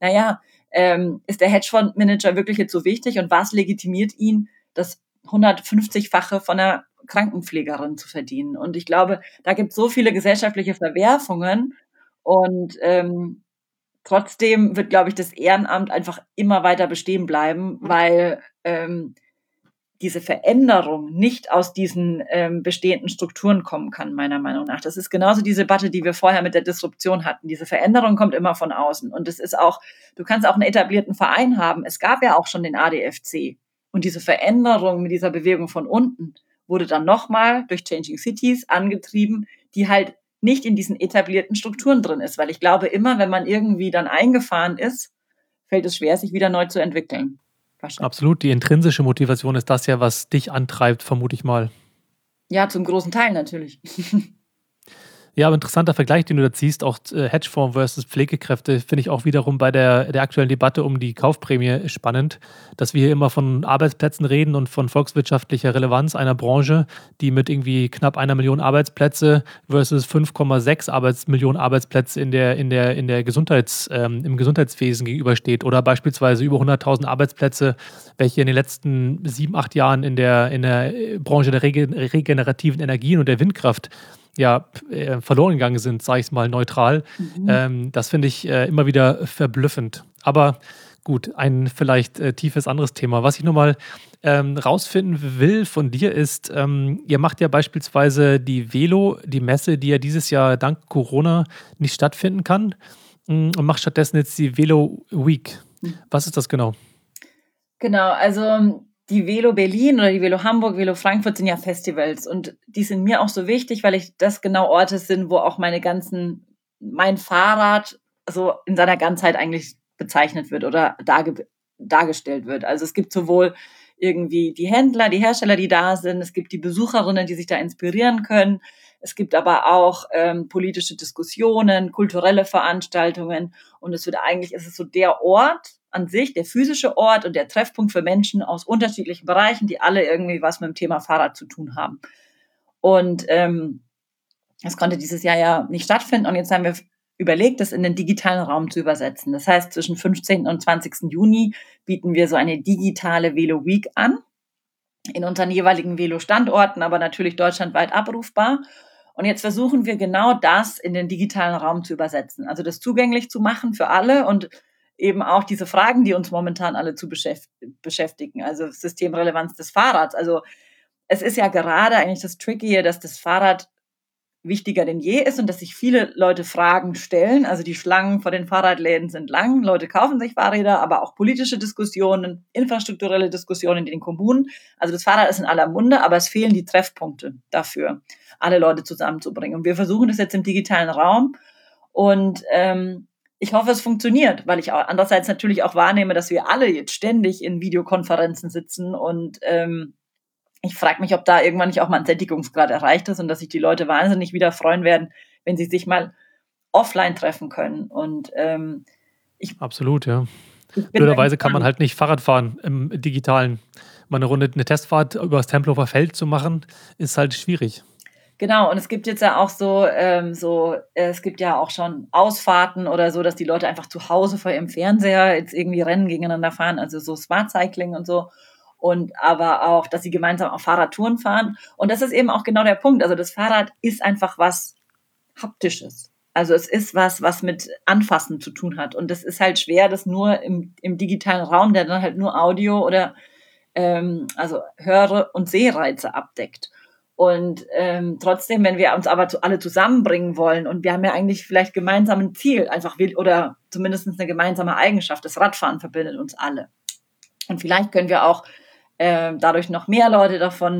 ist der Hedgefondsmanager wirklich jetzt so wichtig und was legitimiert ihn, das 150-fache von einer Krankenpflegerin zu verdienen? Und ich glaube, da gibt es so viele gesellschaftliche Verwerfungen und trotzdem wird, glaube ich, das Ehrenamt einfach immer weiter bestehen bleiben, weil diese Veränderung nicht aus diesen bestehenden Strukturen kommen kann, meiner Meinung nach. Das ist genauso die Debatte, die wir vorher mit der Disruption hatten. Diese Veränderung kommt immer von außen. Und es ist auch, du kannst auch einen etablierten Verein haben. Es gab ja auch schon den ADFC. Und diese Veränderung mit dieser Bewegung von unten wurde dann nochmal durch Changing Cities angetrieben, die halt nicht in diesen etablierten Strukturen drin ist. Weil ich glaube, immer, wenn man irgendwie dann eingefahren ist, fällt es schwer, sich wieder neu zu entwickeln. Absolut, die intrinsische Motivation ist das ja, was dich antreibt, vermute ich mal. Ja, zum großen Teil natürlich. Ja, aber interessanter Vergleich, den du da ziehst, auch Hedgefonds versus Pflegekräfte, finde ich auch wiederum bei der aktuellen Debatte um die Kaufprämie spannend, dass wir hier immer von Arbeitsplätzen reden und von volkswirtschaftlicher Relevanz einer Branche, die mit irgendwie knapp 1 Million Arbeitsplätze versus 5,6 Millionen Arbeitsplätze im Gesundheitswesen gegenübersteht oder beispielsweise über 100.000 Arbeitsplätze, welche in den letzten 7, 8 Jahren in der Branche der regenerativen Energien und der Windkraft verloren gegangen sind, sage ich es mal neutral. Das finde ich immer wieder verblüffend. Aber Gut, ein vielleicht tiefes anderes Thema. Was ich nochmal rausfinden will von dir ist, ihr macht ja beispielsweise die Velo, die Messe, die ja dieses Jahr dank Corona nicht stattfinden kann, und macht stattdessen jetzt die Velo Week. Was ist das genau? Genau, also die Velo Berlin oder die Velo Hamburg, Velo Frankfurt sind ja Festivals und die sind mir auch so wichtig, weil das genau Orte sind, wo auch mein Fahrrad so in seiner Ganzheit eigentlich bezeichnet wird oder dargestellt wird. Also es gibt sowohl irgendwie die Händler, die Hersteller, die da sind, es gibt die Besucherinnen, die sich da inspirieren können, es gibt aber auch politische Diskussionen, kulturelle Veranstaltungen und ist es so der Ort an sich, der physische Ort und der Treffpunkt für Menschen aus unterschiedlichen Bereichen, die alle irgendwie was mit dem Thema Fahrrad zu tun haben. Und das konnte dieses Jahr ja nicht stattfinden und jetzt haben wir überlegt, das in den digitalen Raum zu übersetzen. Das heißt, zwischen 15. und 20. Juni bieten wir so eine digitale Velo Week an, in unseren jeweiligen Velo-Standorten, aber natürlich deutschlandweit abrufbar. Und jetzt versuchen wir genau das in den digitalen Raum zu übersetzen, also das zugänglich zu machen für alle und eben auch diese Fragen, die uns momentan alle zu beschäftigen, also Systemrelevanz des Fahrrads. Also es ist ja gerade eigentlich das Tricky, dass das Fahrrad wichtiger denn je ist und dass sich viele Leute Fragen stellen. Also die Schlangen vor den Fahrradläden sind lang, Leute kaufen sich Fahrräder, aber auch politische Diskussionen, infrastrukturelle Diskussionen in den Kommunen. Also das Fahrrad ist in aller Munde, aber es fehlen die Treffpunkte dafür, alle Leute zusammenzubringen. Und wir versuchen das jetzt im digitalen Raum und ich hoffe, es funktioniert, weil ich auch andererseits natürlich auch wahrnehme, dass wir alle jetzt ständig in Videokonferenzen sitzen und ich frage mich, ob da irgendwann nicht auch mal ein Sättigungsgrad erreicht ist und dass sich die Leute wahnsinnig wieder freuen werden, wenn sie sich mal offline treffen können. Und Absolut, ja. Blöderweise kann man halt nicht Fahrrad fahren im Digitalen. Mal eine Testfahrt über das Tempelhofer Feld zu machen, ist halt schwierig. Genau, und es gibt jetzt ja auch es gibt ja auch schon Ausfahrten oder so, dass die Leute einfach zu Hause vor ihrem Fernseher jetzt irgendwie Rennen gegeneinander fahren, also so Smart Cycling und so. Und aber auch, dass sie gemeinsam auf Fahrradtouren fahren. Und das ist eben auch genau der Punkt. Also das Fahrrad ist einfach was Haptisches. Also es ist was mit Anfassen zu tun hat. Und das ist halt schwer, das nur im digitalen Raum, der dann halt nur Audio oder also Höre- und Sehreize abdeckt. Und trotzdem, wenn wir uns aber alle zusammenbringen wollen und wir haben ja eigentlich vielleicht gemeinsam ein Ziel, oder zumindest eine gemeinsame Eigenschaft, das Radfahren verbindet uns alle. Und vielleicht können wir auch dadurch noch mehr Leute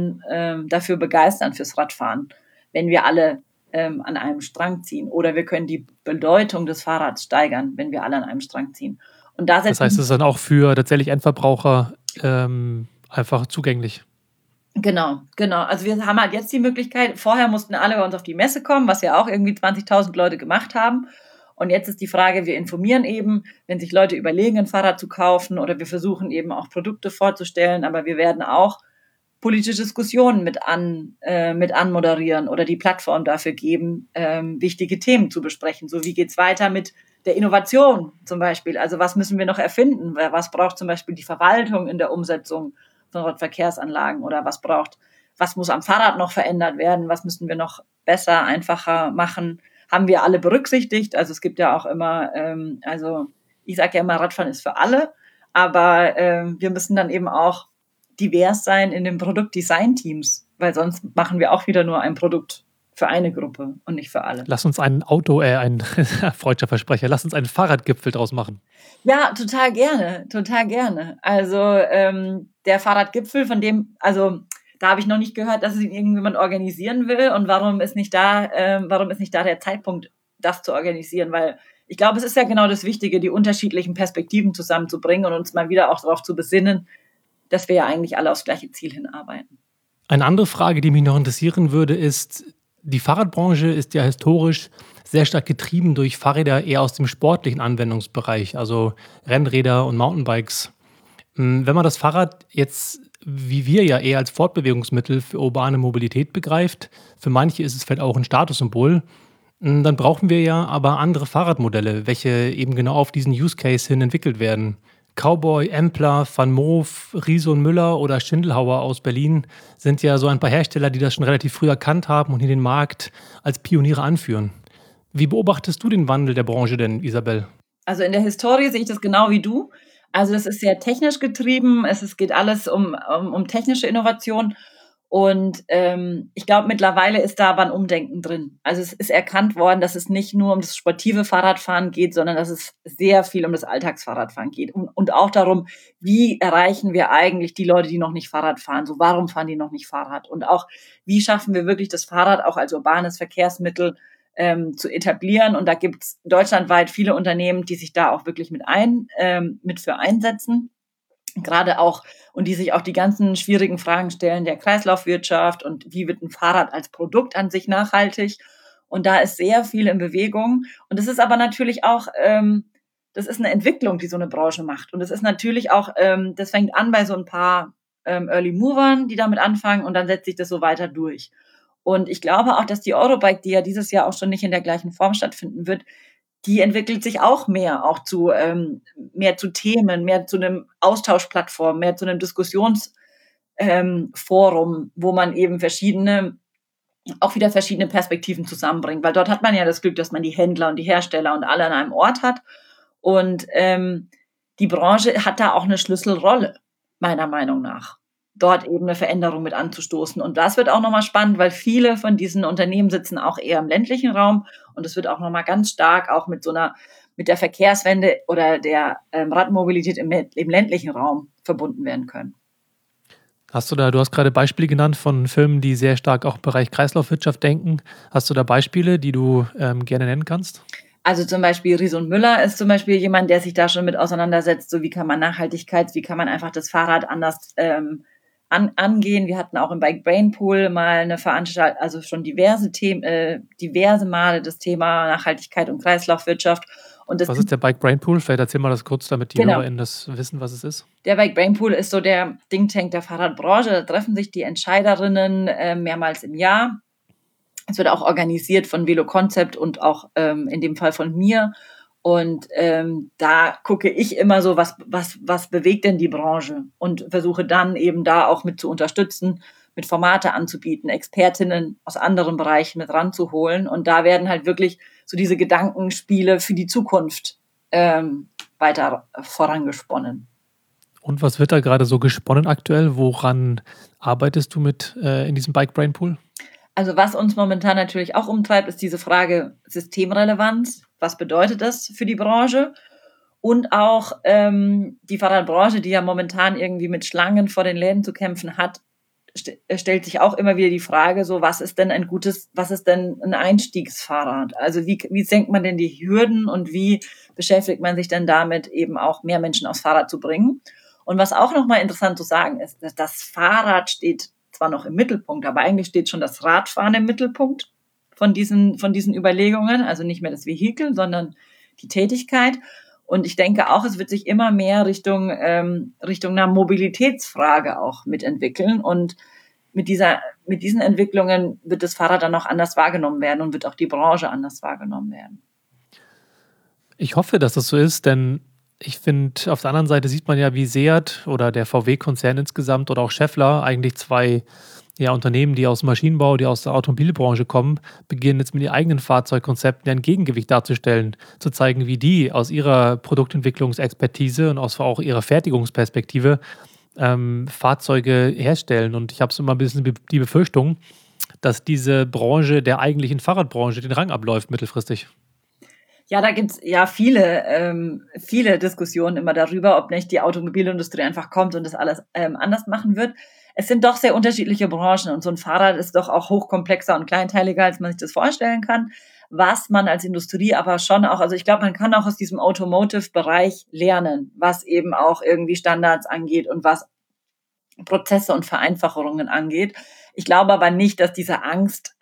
dafür begeistern fürs Radfahren, wenn wir alle an einem Strang ziehen. Oder wir können die Bedeutung des Fahrrads steigern, wenn wir alle an einem Strang ziehen. Und das heißt, es ist dann auch für tatsächlich Endverbraucher einfach zugänglich. Genau. Also wir haben halt jetzt die Möglichkeit, vorher mussten alle bei uns auf die Messe kommen, was ja auch irgendwie 20.000 Leute gemacht haben. Und jetzt ist die Frage, wir informieren eben, wenn sich Leute überlegen, ein Fahrrad zu kaufen oder wir versuchen eben auch Produkte vorzustellen, aber wir werden auch politische Diskussionen mit anmoderieren oder die Plattform dafür geben, wichtige Themen zu besprechen. So, wie geht's weiter mit der Innovation zum Beispiel? Also was müssen wir noch erfinden? Was braucht zum Beispiel die Verwaltung in der Umsetzung von Radverkehrsanlagen oder was muss am Fahrrad noch verändert werden? Was müssen wir noch besser, einfacher machen? Haben wir alle berücksichtigt? Also es gibt ja auch immer, ich sage ja immer, Radfahren ist für alle, aber wir müssen dann eben auch divers sein in den Produktdesign-Teams, weil sonst machen wir auch wieder nur ein Produkt für eine Gruppe und nicht für alle. Lass uns ein freudscher Versprecher, lass uns einen Fahrradgipfel draus machen. Ja, total gerne. Also der Fahrradgipfel, da habe ich noch nicht gehört, dass es ihn irgendjemand organisieren will und warum ist nicht da der Zeitpunkt, das zu organisieren, weil ich glaube, es ist ja genau das Wichtige, die unterschiedlichen Perspektiven zusammenzubringen und uns mal wieder auch darauf zu besinnen, dass wir ja eigentlich alle aufs gleiche Ziel hinarbeiten. Eine andere Frage, die mich noch interessieren würde, ist, die Fahrradbranche ist ja historisch sehr stark getrieben durch Fahrräder eher aus dem sportlichen Anwendungsbereich, also Rennräder und Mountainbikes. Wenn man das Fahrrad jetzt, wie wir ja, eher als Fortbewegungsmittel für urbane Mobilität begreift, für manche ist es vielleicht auch ein Statussymbol, dann brauchen wir ja aber andere Fahrradmodelle, welche eben genau auf diesen Use Case hin entwickelt werden. Cowboy, Empler, Van Moof, Riese und Müller oder Schindelhauer aus Berlin sind ja so ein paar Hersteller, die das schon relativ früh erkannt haben und hier den Markt als Pioniere anführen. Wie beobachtest du den Wandel der Branche denn, Isabel? Also in der Historie sehe ich das genau wie du. Also das ist sehr technisch getrieben. Es geht alles um technische Innovation. Und ich glaube, mittlerweile ist da aber ein Umdenken drin. Also es ist erkannt worden, dass es nicht nur um das sportive Fahrradfahren geht, sondern dass es sehr viel um das Alltagsfahrradfahren geht. Und auch darum, wie erreichen wir eigentlich die Leute, die noch nicht Fahrrad fahren? So, warum fahren die noch nicht Fahrrad? Und auch, wie schaffen wir wirklich das Fahrrad auch als urbanes Verkehrsmittel zu etablieren? Und da gibt es deutschlandweit viele Unternehmen, die sich da auch wirklich mit für einsetzen. Gerade auch, und die sich auch die ganzen schwierigen Fragen stellen der Kreislaufwirtschaft und wie wird ein Fahrrad als Produkt an sich nachhaltig. Und da ist sehr viel in Bewegung. Und das ist aber natürlich auch, das ist eine Entwicklung, die so eine Branche macht. Und das ist natürlich auch, das fängt an bei so ein paar Early Movern, die damit anfangen, und dann setzt sich das so weiter durch. Und ich glaube auch, dass die Eurobike, die ja dieses Jahr auch schon nicht in der gleichen Form stattfinden wird, die entwickelt sich auch mehr, auch mehr zu Themen, mehr zu einem Austauschplattform, mehr zu einem Diskussionsforum, wo man eben auch wieder verschiedene Perspektiven zusammenbringt. Weil dort hat man ja das Glück, dass man die Händler und die Hersteller und alle an einem Ort hat. Und die Branche hat da auch eine Schlüsselrolle, meiner Meinung nach, dort eben eine Veränderung mit anzustoßen. Und das wird auch nochmal spannend, weil viele von diesen Unternehmen sitzen auch eher im ländlichen Raum. Und es wird auch nochmal ganz stark auch mit der Verkehrswende oder der Radmobilität im ländlichen Raum verbunden werden können. Du hast gerade Beispiele genannt von Firmen, die sehr stark auch im Bereich Kreislaufwirtschaft denken. Hast du da Beispiele, die du gerne nennen kannst? Also zum Beispiel Ries und Müller ist zum Beispiel jemand, der sich da schon mit auseinandersetzt, so wie kann man Nachhaltigkeit, wie kann man einfach das Fahrrad anders angehen. Wir hatten auch im Bike Brain Pool mal eine Veranstaltung, also schon diverse Male das Thema Nachhaltigkeit und Kreislaufwirtschaft. Und was ist der Bike Brain Pool? Vielleicht erzähl mal das kurz, damit die HörerInnen das wissen, was es ist. Der Bike Brain Pool ist so der Think Tank der Fahrradbranche. Da treffen sich die Entscheiderinnen mehrmals im Jahr. Es wird auch organisiert von Velo Concept und auch in dem Fall von mir. Und da gucke ich immer so, was bewegt denn die Branche, und versuche dann eben da auch mit zu unterstützen, mit Formate anzubieten, Expertinnen aus anderen Bereichen mit ranzuholen. Und da werden halt wirklich so diese Gedankenspiele für die Zukunft weiter vorangesponnen. Und was wird da gerade so gesponnen aktuell? Woran arbeitest du mit in diesem Bike Brain Pool? Also was uns momentan natürlich auch umtreibt, ist diese Frage Systemrelevanz. Was bedeutet das für die Branche? Und auch die Fahrradbranche, die ja momentan irgendwie mit Schlangen vor den Läden zu kämpfen hat, stellt sich auch immer wieder die Frage, so was ist denn ein Einstiegsfahrrad? Also wie senkt man denn die Hürden und wie beschäftigt man sich denn damit, eben auch mehr Menschen aufs Fahrrad zu bringen? Und was auch nochmal interessant zu sagen ist, dass das Fahrrad steht zwar noch im Mittelpunkt, aber eigentlich steht schon das Radfahren im Mittelpunkt von diesen Überlegungen, also nicht mehr das Vehikel, sondern die Tätigkeit. Und ich denke auch, es wird sich immer mehr Richtung einer Mobilitätsfrage auch mitentwickeln. Und mit diesen Entwicklungen wird das Fahrrad dann auch anders wahrgenommen werden und wird auch die Branche anders wahrgenommen werden. Ich hoffe, dass das so ist, denn ich finde, auf der anderen Seite sieht man ja, wie Seat oder der VW-Konzern insgesamt oder auch Schaeffler, eigentlich zwei Unternehmen, die aus dem Maschinenbau, die aus der Automobilbranche kommen, beginnen jetzt mit ihren eigenen Fahrzeugkonzepten ein Gegengewicht darzustellen, zu zeigen, wie die aus ihrer Produktentwicklungsexpertise und aus auch ihrer Fertigungsperspektive Fahrzeuge herstellen. Und ich habe so immer ein bisschen die Befürchtung, dass diese Branche der eigentlichen Fahrradbranche den Rang abläuft mittelfristig. Ja, da gibt's ja viele Diskussionen immer darüber, ob nicht die Automobilindustrie einfach kommt und das alles anders machen wird. Es sind doch sehr unterschiedliche Branchen und so ein Fahrrad ist doch auch hochkomplexer und kleinteiliger, als man sich das vorstellen kann. Was man als Industrie aber schon auch, also ich glaube, man kann auch aus diesem Automotive-Bereich lernen, was eben auch irgendwie Standards angeht und was Prozesse und Vereinfachungen angeht. Ich glaube aber nicht, dass diese Angst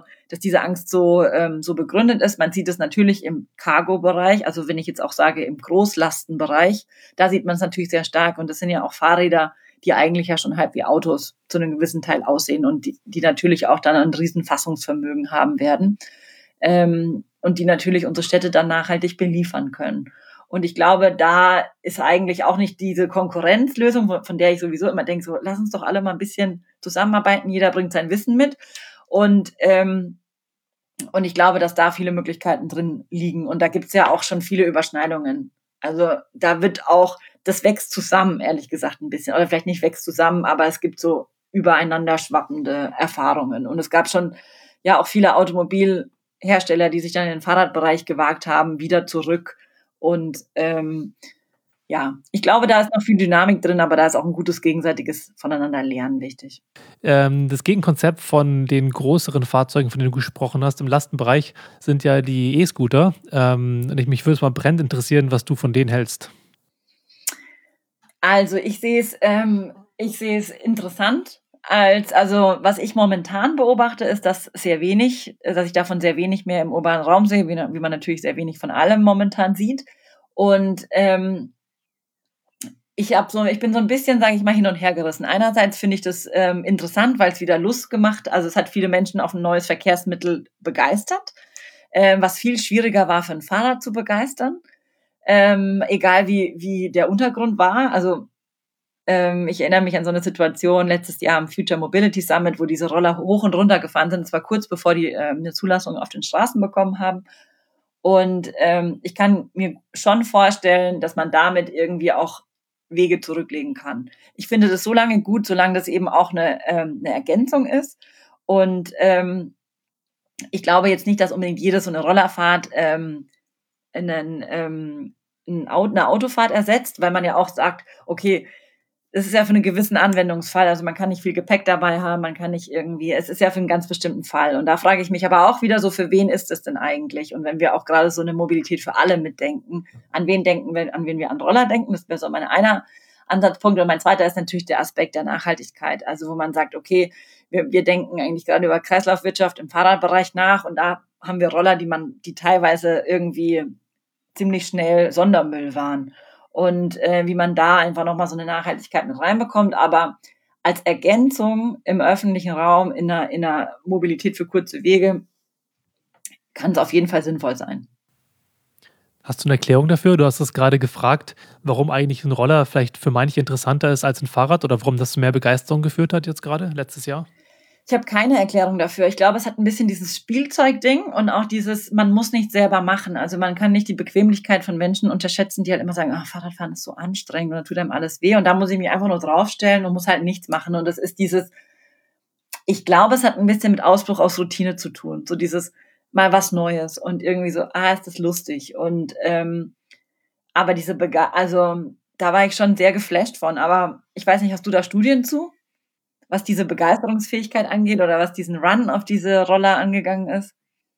so begründet ist. Man sieht es natürlich im Cargo-Bereich, also wenn ich jetzt auch sage im Großlastenbereich, da sieht man es natürlich sehr stark, und das sind ja auch Fahrräder, die eigentlich ja schon halb wie Autos zu einem gewissen Teil aussehen und die natürlich auch dann ein riesen Fassungsvermögen haben werden und die natürlich unsere Städte dann nachhaltig beliefern können. Und ich glaube, da ist eigentlich auch nicht diese Konkurrenzlösung, von der ich sowieso immer denke, so lass uns doch alle mal ein bisschen zusammenarbeiten, jeder bringt sein Wissen mit. Und ich glaube, dass da viele Möglichkeiten drin liegen. Und da gibt's ja auch schon viele Überschneidungen. Also da wird auch das wächst zusammen, ehrlich gesagt, ein bisschen. Oder vielleicht nicht wächst zusammen, aber es gibt so übereinander schwappende Erfahrungen. Und es gab schon ja auch viele Automobilhersteller, die sich dann in den Fahrradbereich gewagt haben, wieder zurück. Und ja, ich glaube, da ist noch viel Dynamik drin, aber da ist auch ein gutes gegenseitiges Voneinander lernen wichtig. Das Gegenkonzept von den größeren Fahrzeugen, von denen du gesprochen hast, im Lastenbereich, sind ja die E-Scooter. Und mich würde es mal brennend interessieren, was du von denen hältst. Also ich sehe es interessant. Also was ich momentan beobachte, ist, dass ich davon sehr wenig mehr im urbanen Raum sehe, wie man natürlich sehr wenig von allem momentan sieht. Und ich bin so ein bisschen, sage ich mal, hin und her gerissen. Einerseits finde ich das interessant, weil es wieder Lust gemacht, also es hat viele Menschen auf ein neues Verkehrsmittel begeistert, was viel schwieriger war für ein Fahrrad zu begeistern, egal wie der Untergrund war. Also ich erinnere mich an so eine Situation letztes Jahr am Future Mobility Summit, wo diese Roller hoch und runter gefahren sind. Das war kurz bevor die eine Zulassung auf den Straßen bekommen haben. Und ich kann mir schon vorstellen, dass man damit irgendwie auch Wege zurücklegen kann. Ich finde das so lange gut, solange das eben auch eine Ergänzung ist. Und ich glaube jetzt nicht, dass unbedingt jede so eine Rollerfahrt eine Autofahrt ersetzt, weil man ja auch sagt, okay, es ist ja für einen gewissen Anwendungsfall, also man kann nicht viel Gepäck dabei haben, man kann nicht irgendwie, es ist ja für einen ganz bestimmten Fall. Und da frage ich mich aber auch wieder so, für wen ist es denn eigentlich? Und wenn wir auch gerade so eine Mobilität für alle mitdenken, an wen wir an Roller denken, das wäre so einer Ansatzpunkt. Und mein zweiter ist natürlich der Aspekt der Nachhaltigkeit, also wo man sagt, okay, wir denken eigentlich gerade über Kreislaufwirtschaft im Fahrradbereich nach und da haben wir Roller, die teilweise irgendwie ziemlich schnell Sondermüll waren. Und wie man da einfach nochmal so eine Nachhaltigkeit mit reinbekommt. Aber als Ergänzung im öffentlichen Raum, in einer Mobilität für kurze Wege, kann es auf jeden Fall sinnvoll sein. Hast du eine Erklärung dafür? Du hast es gerade gefragt, warum eigentlich ein Roller vielleicht für manche interessanter ist als ein Fahrrad oder warum das zu mehr Begeisterung geführt hat jetzt gerade, letztes Jahr? Ich habe keine Erklärung dafür. Ich glaube, es hat ein bisschen dieses Spielzeugding und auch dieses, man muss nicht selber machen. Also man kann nicht die Bequemlichkeit von Menschen unterschätzen, die halt immer sagen, Fahrradfahren ist so anstrengend und dann tut einem alles weh. Und da muss ich mich einfach nur draufstellen und muss halt nichts machen. Und das ist ich glaube, es hat ein bisschen mit Ausbruch aus Routine zu tun. So dieses mal was Neues und irgendwie so, ist das lustig. Und aber also da war ich schon sehr geflasht von. Aber ich weiß nicht, hast du da Studien zu? Was diese Begeisterungsfähigkeit angeht oder was diesen Run auf diese Roller angegangen ist?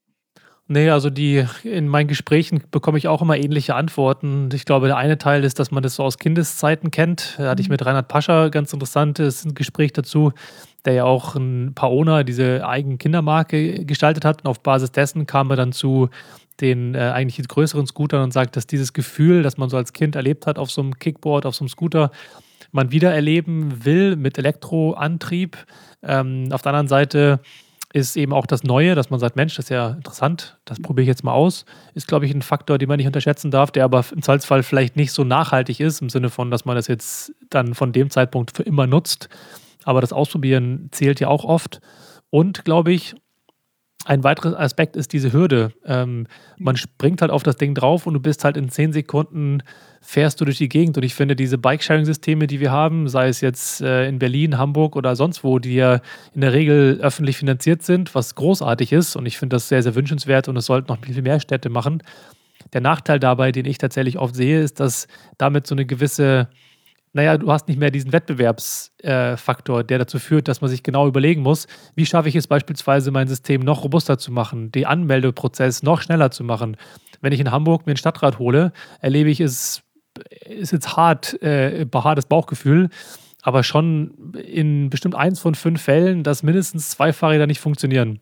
Nee, also in meinen Gesprächen bekomme ich auch immer ähnliche Antworten. Ich glaube, der eine Teil ist, dass man das so aus Kindeszeiten kennt. Da hatte ich mit Reinhard Pascher ganz interessantes Gespräch dazu, der ja auch ein Paona, diese eigene Kindermarke, gestaltet hat. Und auf Basis dessen kam er dann zu den eigentlich größeren Scootern und sagt, dass dieses Gefühl, das man so als Kind erlebt hat auf so einem Kickboard, auf so einem Scooter, man wiedererleben will mit Elektroantrieb. Auf der anderen Seite ist eben auch das Neue, dass man sagt, Mensch, das ist ja interessant, das probiere ich jetzt mal aus, ist, glaube ich, ein Faktor, den man nicht unterschätzen darf, der aber im Zweifelsfall vielleicht nicht so nachhaltig ist, im Sinne von, dass man das jetzt dann von dem Zeitpunkt für immer nutzt. Aber das Ausprobieren zählt ja auch oft. Und, glaube ich, ein weiterer Aspekt ist diese Hürde. Man springt halt auf das Ding drauf und du bist halt in 10 Sekunden fährst du durch die Gegend. Und ich finde, diese Bike-Sharing-Systeme, die wir haben, sei es jetzt in Berlin, Hamburg oder sonst wo, die ja in der Regel öffentlich finanziert sind, was großartig ist. Und ich finde das sehr, sehr wünschenswert und es sollten noch viel mehr Städte machen. Der Nachteil dabei, den ich tatsächlich oft sehe, ist, dass damit so eine gewisse, du hast nicht mehr diesen Wettbewerbsfaktor, der dazu führt, dass man sich genau überlegen muss, wie schaffe ich es beispielsweise, mein System noch robuster zu machen, den Anmeldeprozess noch schneller zu machen. Wenn ich in Hamburg mir ein Stadtrad hole, erlebe ich es, ist jetzt hartes Bauchgefühl, aber schon in bestimmt 1 von 5 Fällen, dass mindestens 2 Fahrräder nicht funktionieren.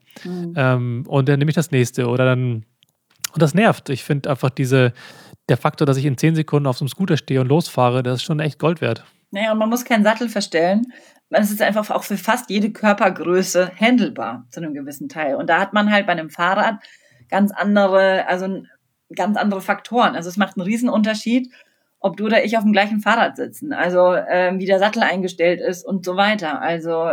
Und dann nehme ich das nächste und das nervt. Ich finde einfach der Faktor, dass ich in 10 Sekunden auf so einem Scooter stehe und losfahre, das ist schon echt Gold wert. Naja, und man muss keinen Sattel verstellen. Es ist einfach auch für fast jede Körpergröße handelbar zu einem gewissen Teil. Und da hat man halt bei einem Fahrrad ganz andere Faktoren. Also es macht einen Riesenunterschied, ob du oder ich auf dem gleichen Fahrrad sitzen. Also wie der Sattel eingestellt ist und so weiter. Also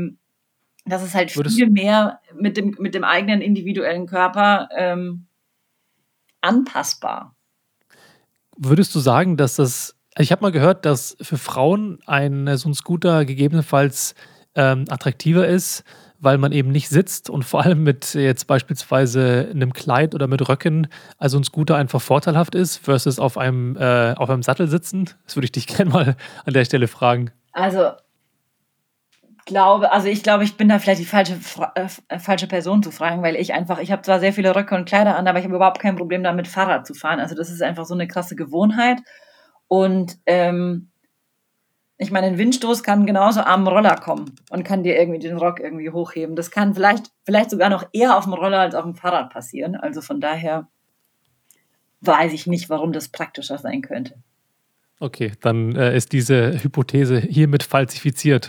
das ist halt viel mehr mit dem eigenen individuellen Körper anpassbar. Würdest du sagen, dass das Ich habe mal gehört, dass für Frauen so ein Scooter gegebenenfalls attraktiver ist, weil man eben nicht sitzt und vor allem mit jetzt beispielsweise einem Kleid oder mit Röcken, also ein Scooter einfach vorteilhaft ist versus auf einem Sattel sitzen. Das würde ich dich gerne mal an der Stelle fragen. Also ich glaube, ich bin da vielleicht die falsche Person zu fragen, weil ich habe zwar sehr viele Röcke und Kleider an, aber ich habe überhaupt kein Problem damit, Fahrrad zu fahren. Also das ist einfach so eine krasse Gewohnheit. Und ich meine, ein Windstoß kann genauso am Roller kommen und kann dir irgendwie den Rock irgendwie hochheben. Das kann vielleicht sogar noch eher auf dem Roller als auf dem Fahrrad passieren. Also von daher weiß ich nicht, warum das praktischer sein könnte. Okay, dann ist diese Hypothese hiermit falsifiziert.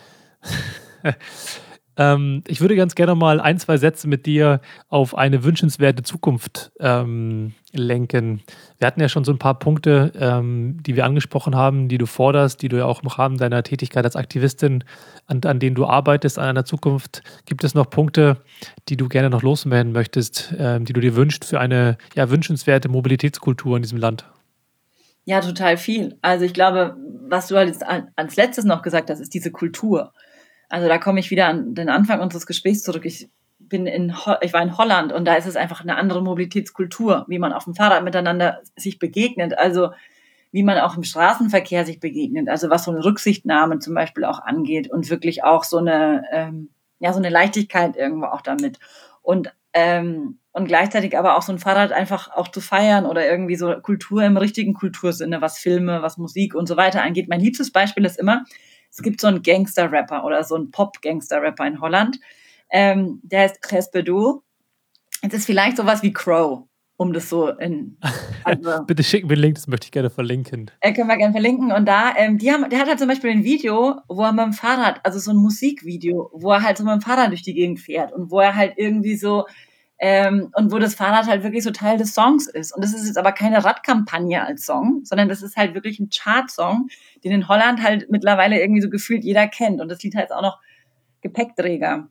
Ich würde ganz gerne mal 1, 2 Sätze mit dir auf eine wünschenswerte Zukunft lenken. Wir hatten ja schon so ein paar Punkte, die wir angesprochen haben, die du forderst, die du ja auch im Rahmen deiner Tätigkeit als Aktivistin, an denen du arbeitest, an einer Zukunft. Gibt es noch Punkte, die du gerne noch loswerden möchtest, die du dir wünschst für eine wünschenswerte Mobilitätskultur in diesem Land? Ja, total viel. Also ich glaube, was du halt jetzt als letztes noch gesagt hast, ist diese Kultur. Also da komme ich wieder an den Anfang unseres Gesprächs zurück. Ich war in Holland und da ist es einfach eine andere Mobilitätskultur, wie man auf dem Fahrrad miteinander sich begegnet, also wie man auch im Straßenverkehr sich begegnet, also was so eine Rücksichtnahme zum Beispiel auch angeht und wirklich auch so eine Leichtigkeit irgendwo auch damit und gleichzeitig aber auch so ein Fahrrad einfach auch zu feiern oder irgendwie so Kultur im richtigen Kultursinne, was Filme, was Musik und so weiter angeht. Mein liebstes Beispiel ist immer, es gibt so einen Gangster-Rapper oder so einen Pop-Gangster-Rapper in Holland, der heißt Crespedieu. Es ist vielleicht sowas wie Crow, um das so also Bitte schick mir einen Link, das möchte ich gerne verlinken. Können wir gerne verlinken. Und da, der hat halt zum Beispiel ein Video, wo er mit dem Fahrrad, also so ein Musikvideo, wo er halt so mit dem Fahrrad durch die Gegend fährt und wo er halt irgendwie so und wo das Fahrrad halt wirklich so Teil des Songs ist. Und das ist jetzt aber keine Radkampagne als Song, sondern das ist halt wirklich ein Chart-Song, den in Holland halt mittlerweile irgendwie so gefühlt jeder kennt. Und das Lied heißt auch noch Gepäckträger.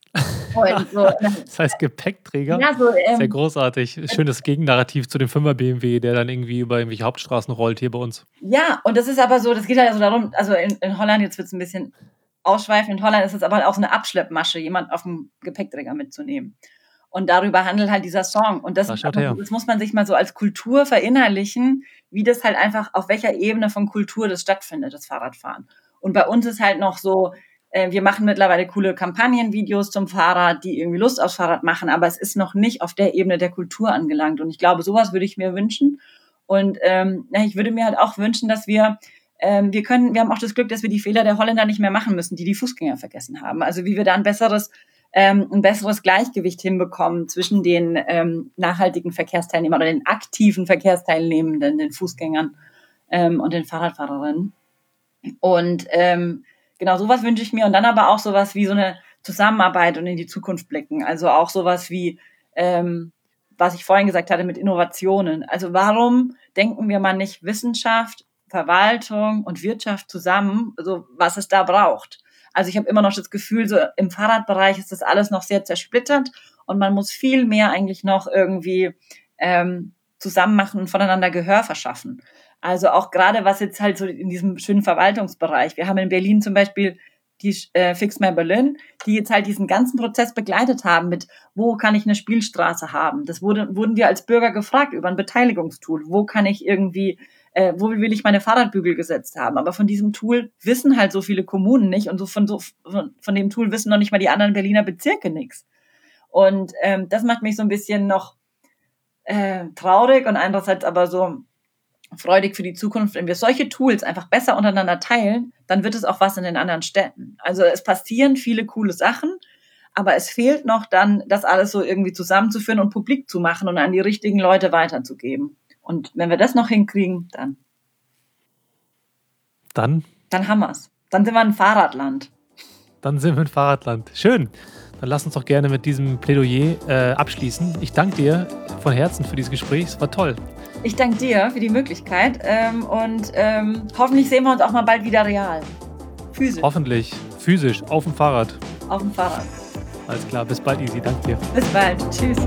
Das heißt Gepäckträger? Ja, so, sehr großartig. Schönes Gegennarrativ zu dem 5er BMW, der dann irgendwie über irgendwelche Hauptstraßen rollt hier bei uns. Ja, und das ist aber so, das geht halt so darum, also in Holland, jetzt wird es ein bisschen ausschweifend, in Holland ist es aber auch so eine Abschleppmasche, jemand auf dem Gepäckträger mitzunehmen. Und darüber handelt halt dieser Song. Und das muss man sich mal so als Kultur verinnerlichen, wie das halt einfach, auf welcher Ebene von Kultur das stattfindet, das Fahrradfahren. Und bei uns ist halt noch so, wir machen mittlerweile coole Kampagnenvideos zum Fahrrad, die irgendwie Lust aufs Fahrrad machen, aber es ist noch nicht auf der Ebene der Kultur angelangt. Und ich glaube, sowas würde ich mir wünschen. Und ich würde mir halt auch wünschen, dass wir haben auch das Glück, dass wir die Fehler der Holländer nicht mehr machen müssen, die Fußgänger vergessen haben. Also wie wir da ein besseres Gleichgewicht hinbekommen zwischen den nachhaltigen Verkehrsteilnehmern oder den aktiven Verkehrsteilnehmenden, den Fußgängern und den Fahrradfahrerinnen. Und genau, sowas wünsche ich mir. Und dann aber auch sowas wie so eine Zusammenarbeit und in die Zukunft blicken. Also auch sowas wie, was ich vorhin gesagt hatte, mit Innovationen. Also warum denken wir mal nicht Wissenschaft, Verwaltung und Wirtschaft zusammen, also was es da braucht? Also ich habe immer noch das Gefühl, so im Fahrradbereich ist das alles noch sehr zersplittert und man muss viel mehr eigentlich noch irgendwie zusammen machen und voneinander Gehör verschaffen. Also auch gerade was jetzt halt so in diesem schönen Verwaltungsbereich. Wir haben in Berlin zum Beispiel die Fix My Berlin, die jetzt halt diesen ganzen Prozess begleitet haben mit, wo kann ich eine Spielstraße haben? Das wurden wir als Bürger gefragt über ein Beteiligungstool. Wo kann ich irgendwie wo will ich meine Fahrradbügel gesetzt haben? Aber von diesem Tool wissen halt so viele Kommunen nicht und von dem Tool wissen noch nicht mal die anderen Berliner Bezirke nichts. Und das macht mich so ein bisschen noch traurig und andererseits aber so freudig für die Zukunft. Wenn wir solche Tools einfach besser untereinander teilen, dann wird es auch was in den anderen Städten. Also es passieren viele coole Sachen, aber es fehlt noch dann, das alles so irgendwie zusammenzuführen und publik zu machen und an die richtigen Leute weiterzugeben. Und wenn wir das noch hinkriegen, dann haben wir es. Dann sind wir ein Fahrradland. Schön. Dann lass uns doch gerne mit diesem Plädoyer abschließen. Ich danke dir von Herzen für dieses Gespräch. Es war toll. Ich danke dir für die Möglichkeit und hoffentlich sehen wir uns auch mal bald wieder real. Physisch. Hoffentlich. Physisch. Auf dem Fahrrad. Auf dem Fahrrad. Alles klar. Bis bald, Isi. Danke dir. Bis bald. Tschüss.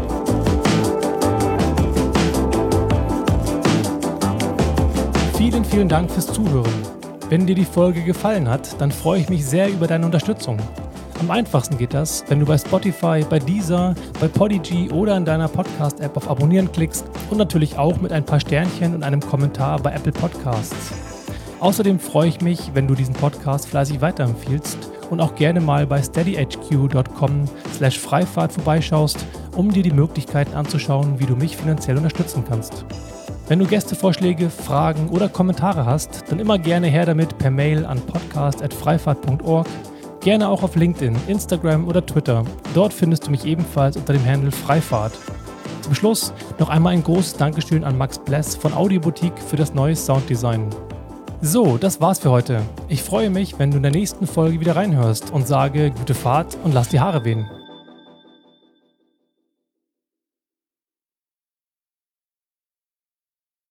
Vielen, vielen Dank fürs Zuhören. Wenn dir die Folge gefallen hat, dann freue ich mich sehr über deine Unterstützung. Am einfachsten geht das, wenn du bei Spotify, bei Deezer, bei Podigy oder in deiner Podcast-App auf Abonnieren klickst und natürlich auch mit ein paar Sternchen und einem Kommentar bei Apple Podcasts. Außerdem freue ich mich, wenn du diesen Podcast fleißig weiterempfiehlst und auch gerne mal bei steadyhq.com/Freifahrt vorbeischaust, um dir die Möglichkeiten anzuschauen, wie du mich finanziell unterstützen kannst. Wenn du Gästevorschläge, Fragen oder Kommentare hast, dann immer gerne her damit per Mail an podcast@freifahrt.org. Gerne auch auf LinkedIn, Instagram oder Twitter. Dort findest du mich ebenfalls unter dem Handle Freifahrt. Zum Schluss noch einmal ein großes Dankeschön an Max Bless von Audioboutique für das neue Sounddesign. So, das war's für heute. Ich freue mich, wenn du in der nächsten Folge wieder reinhörst und sage gute Fahrt und lass die Haare wehen.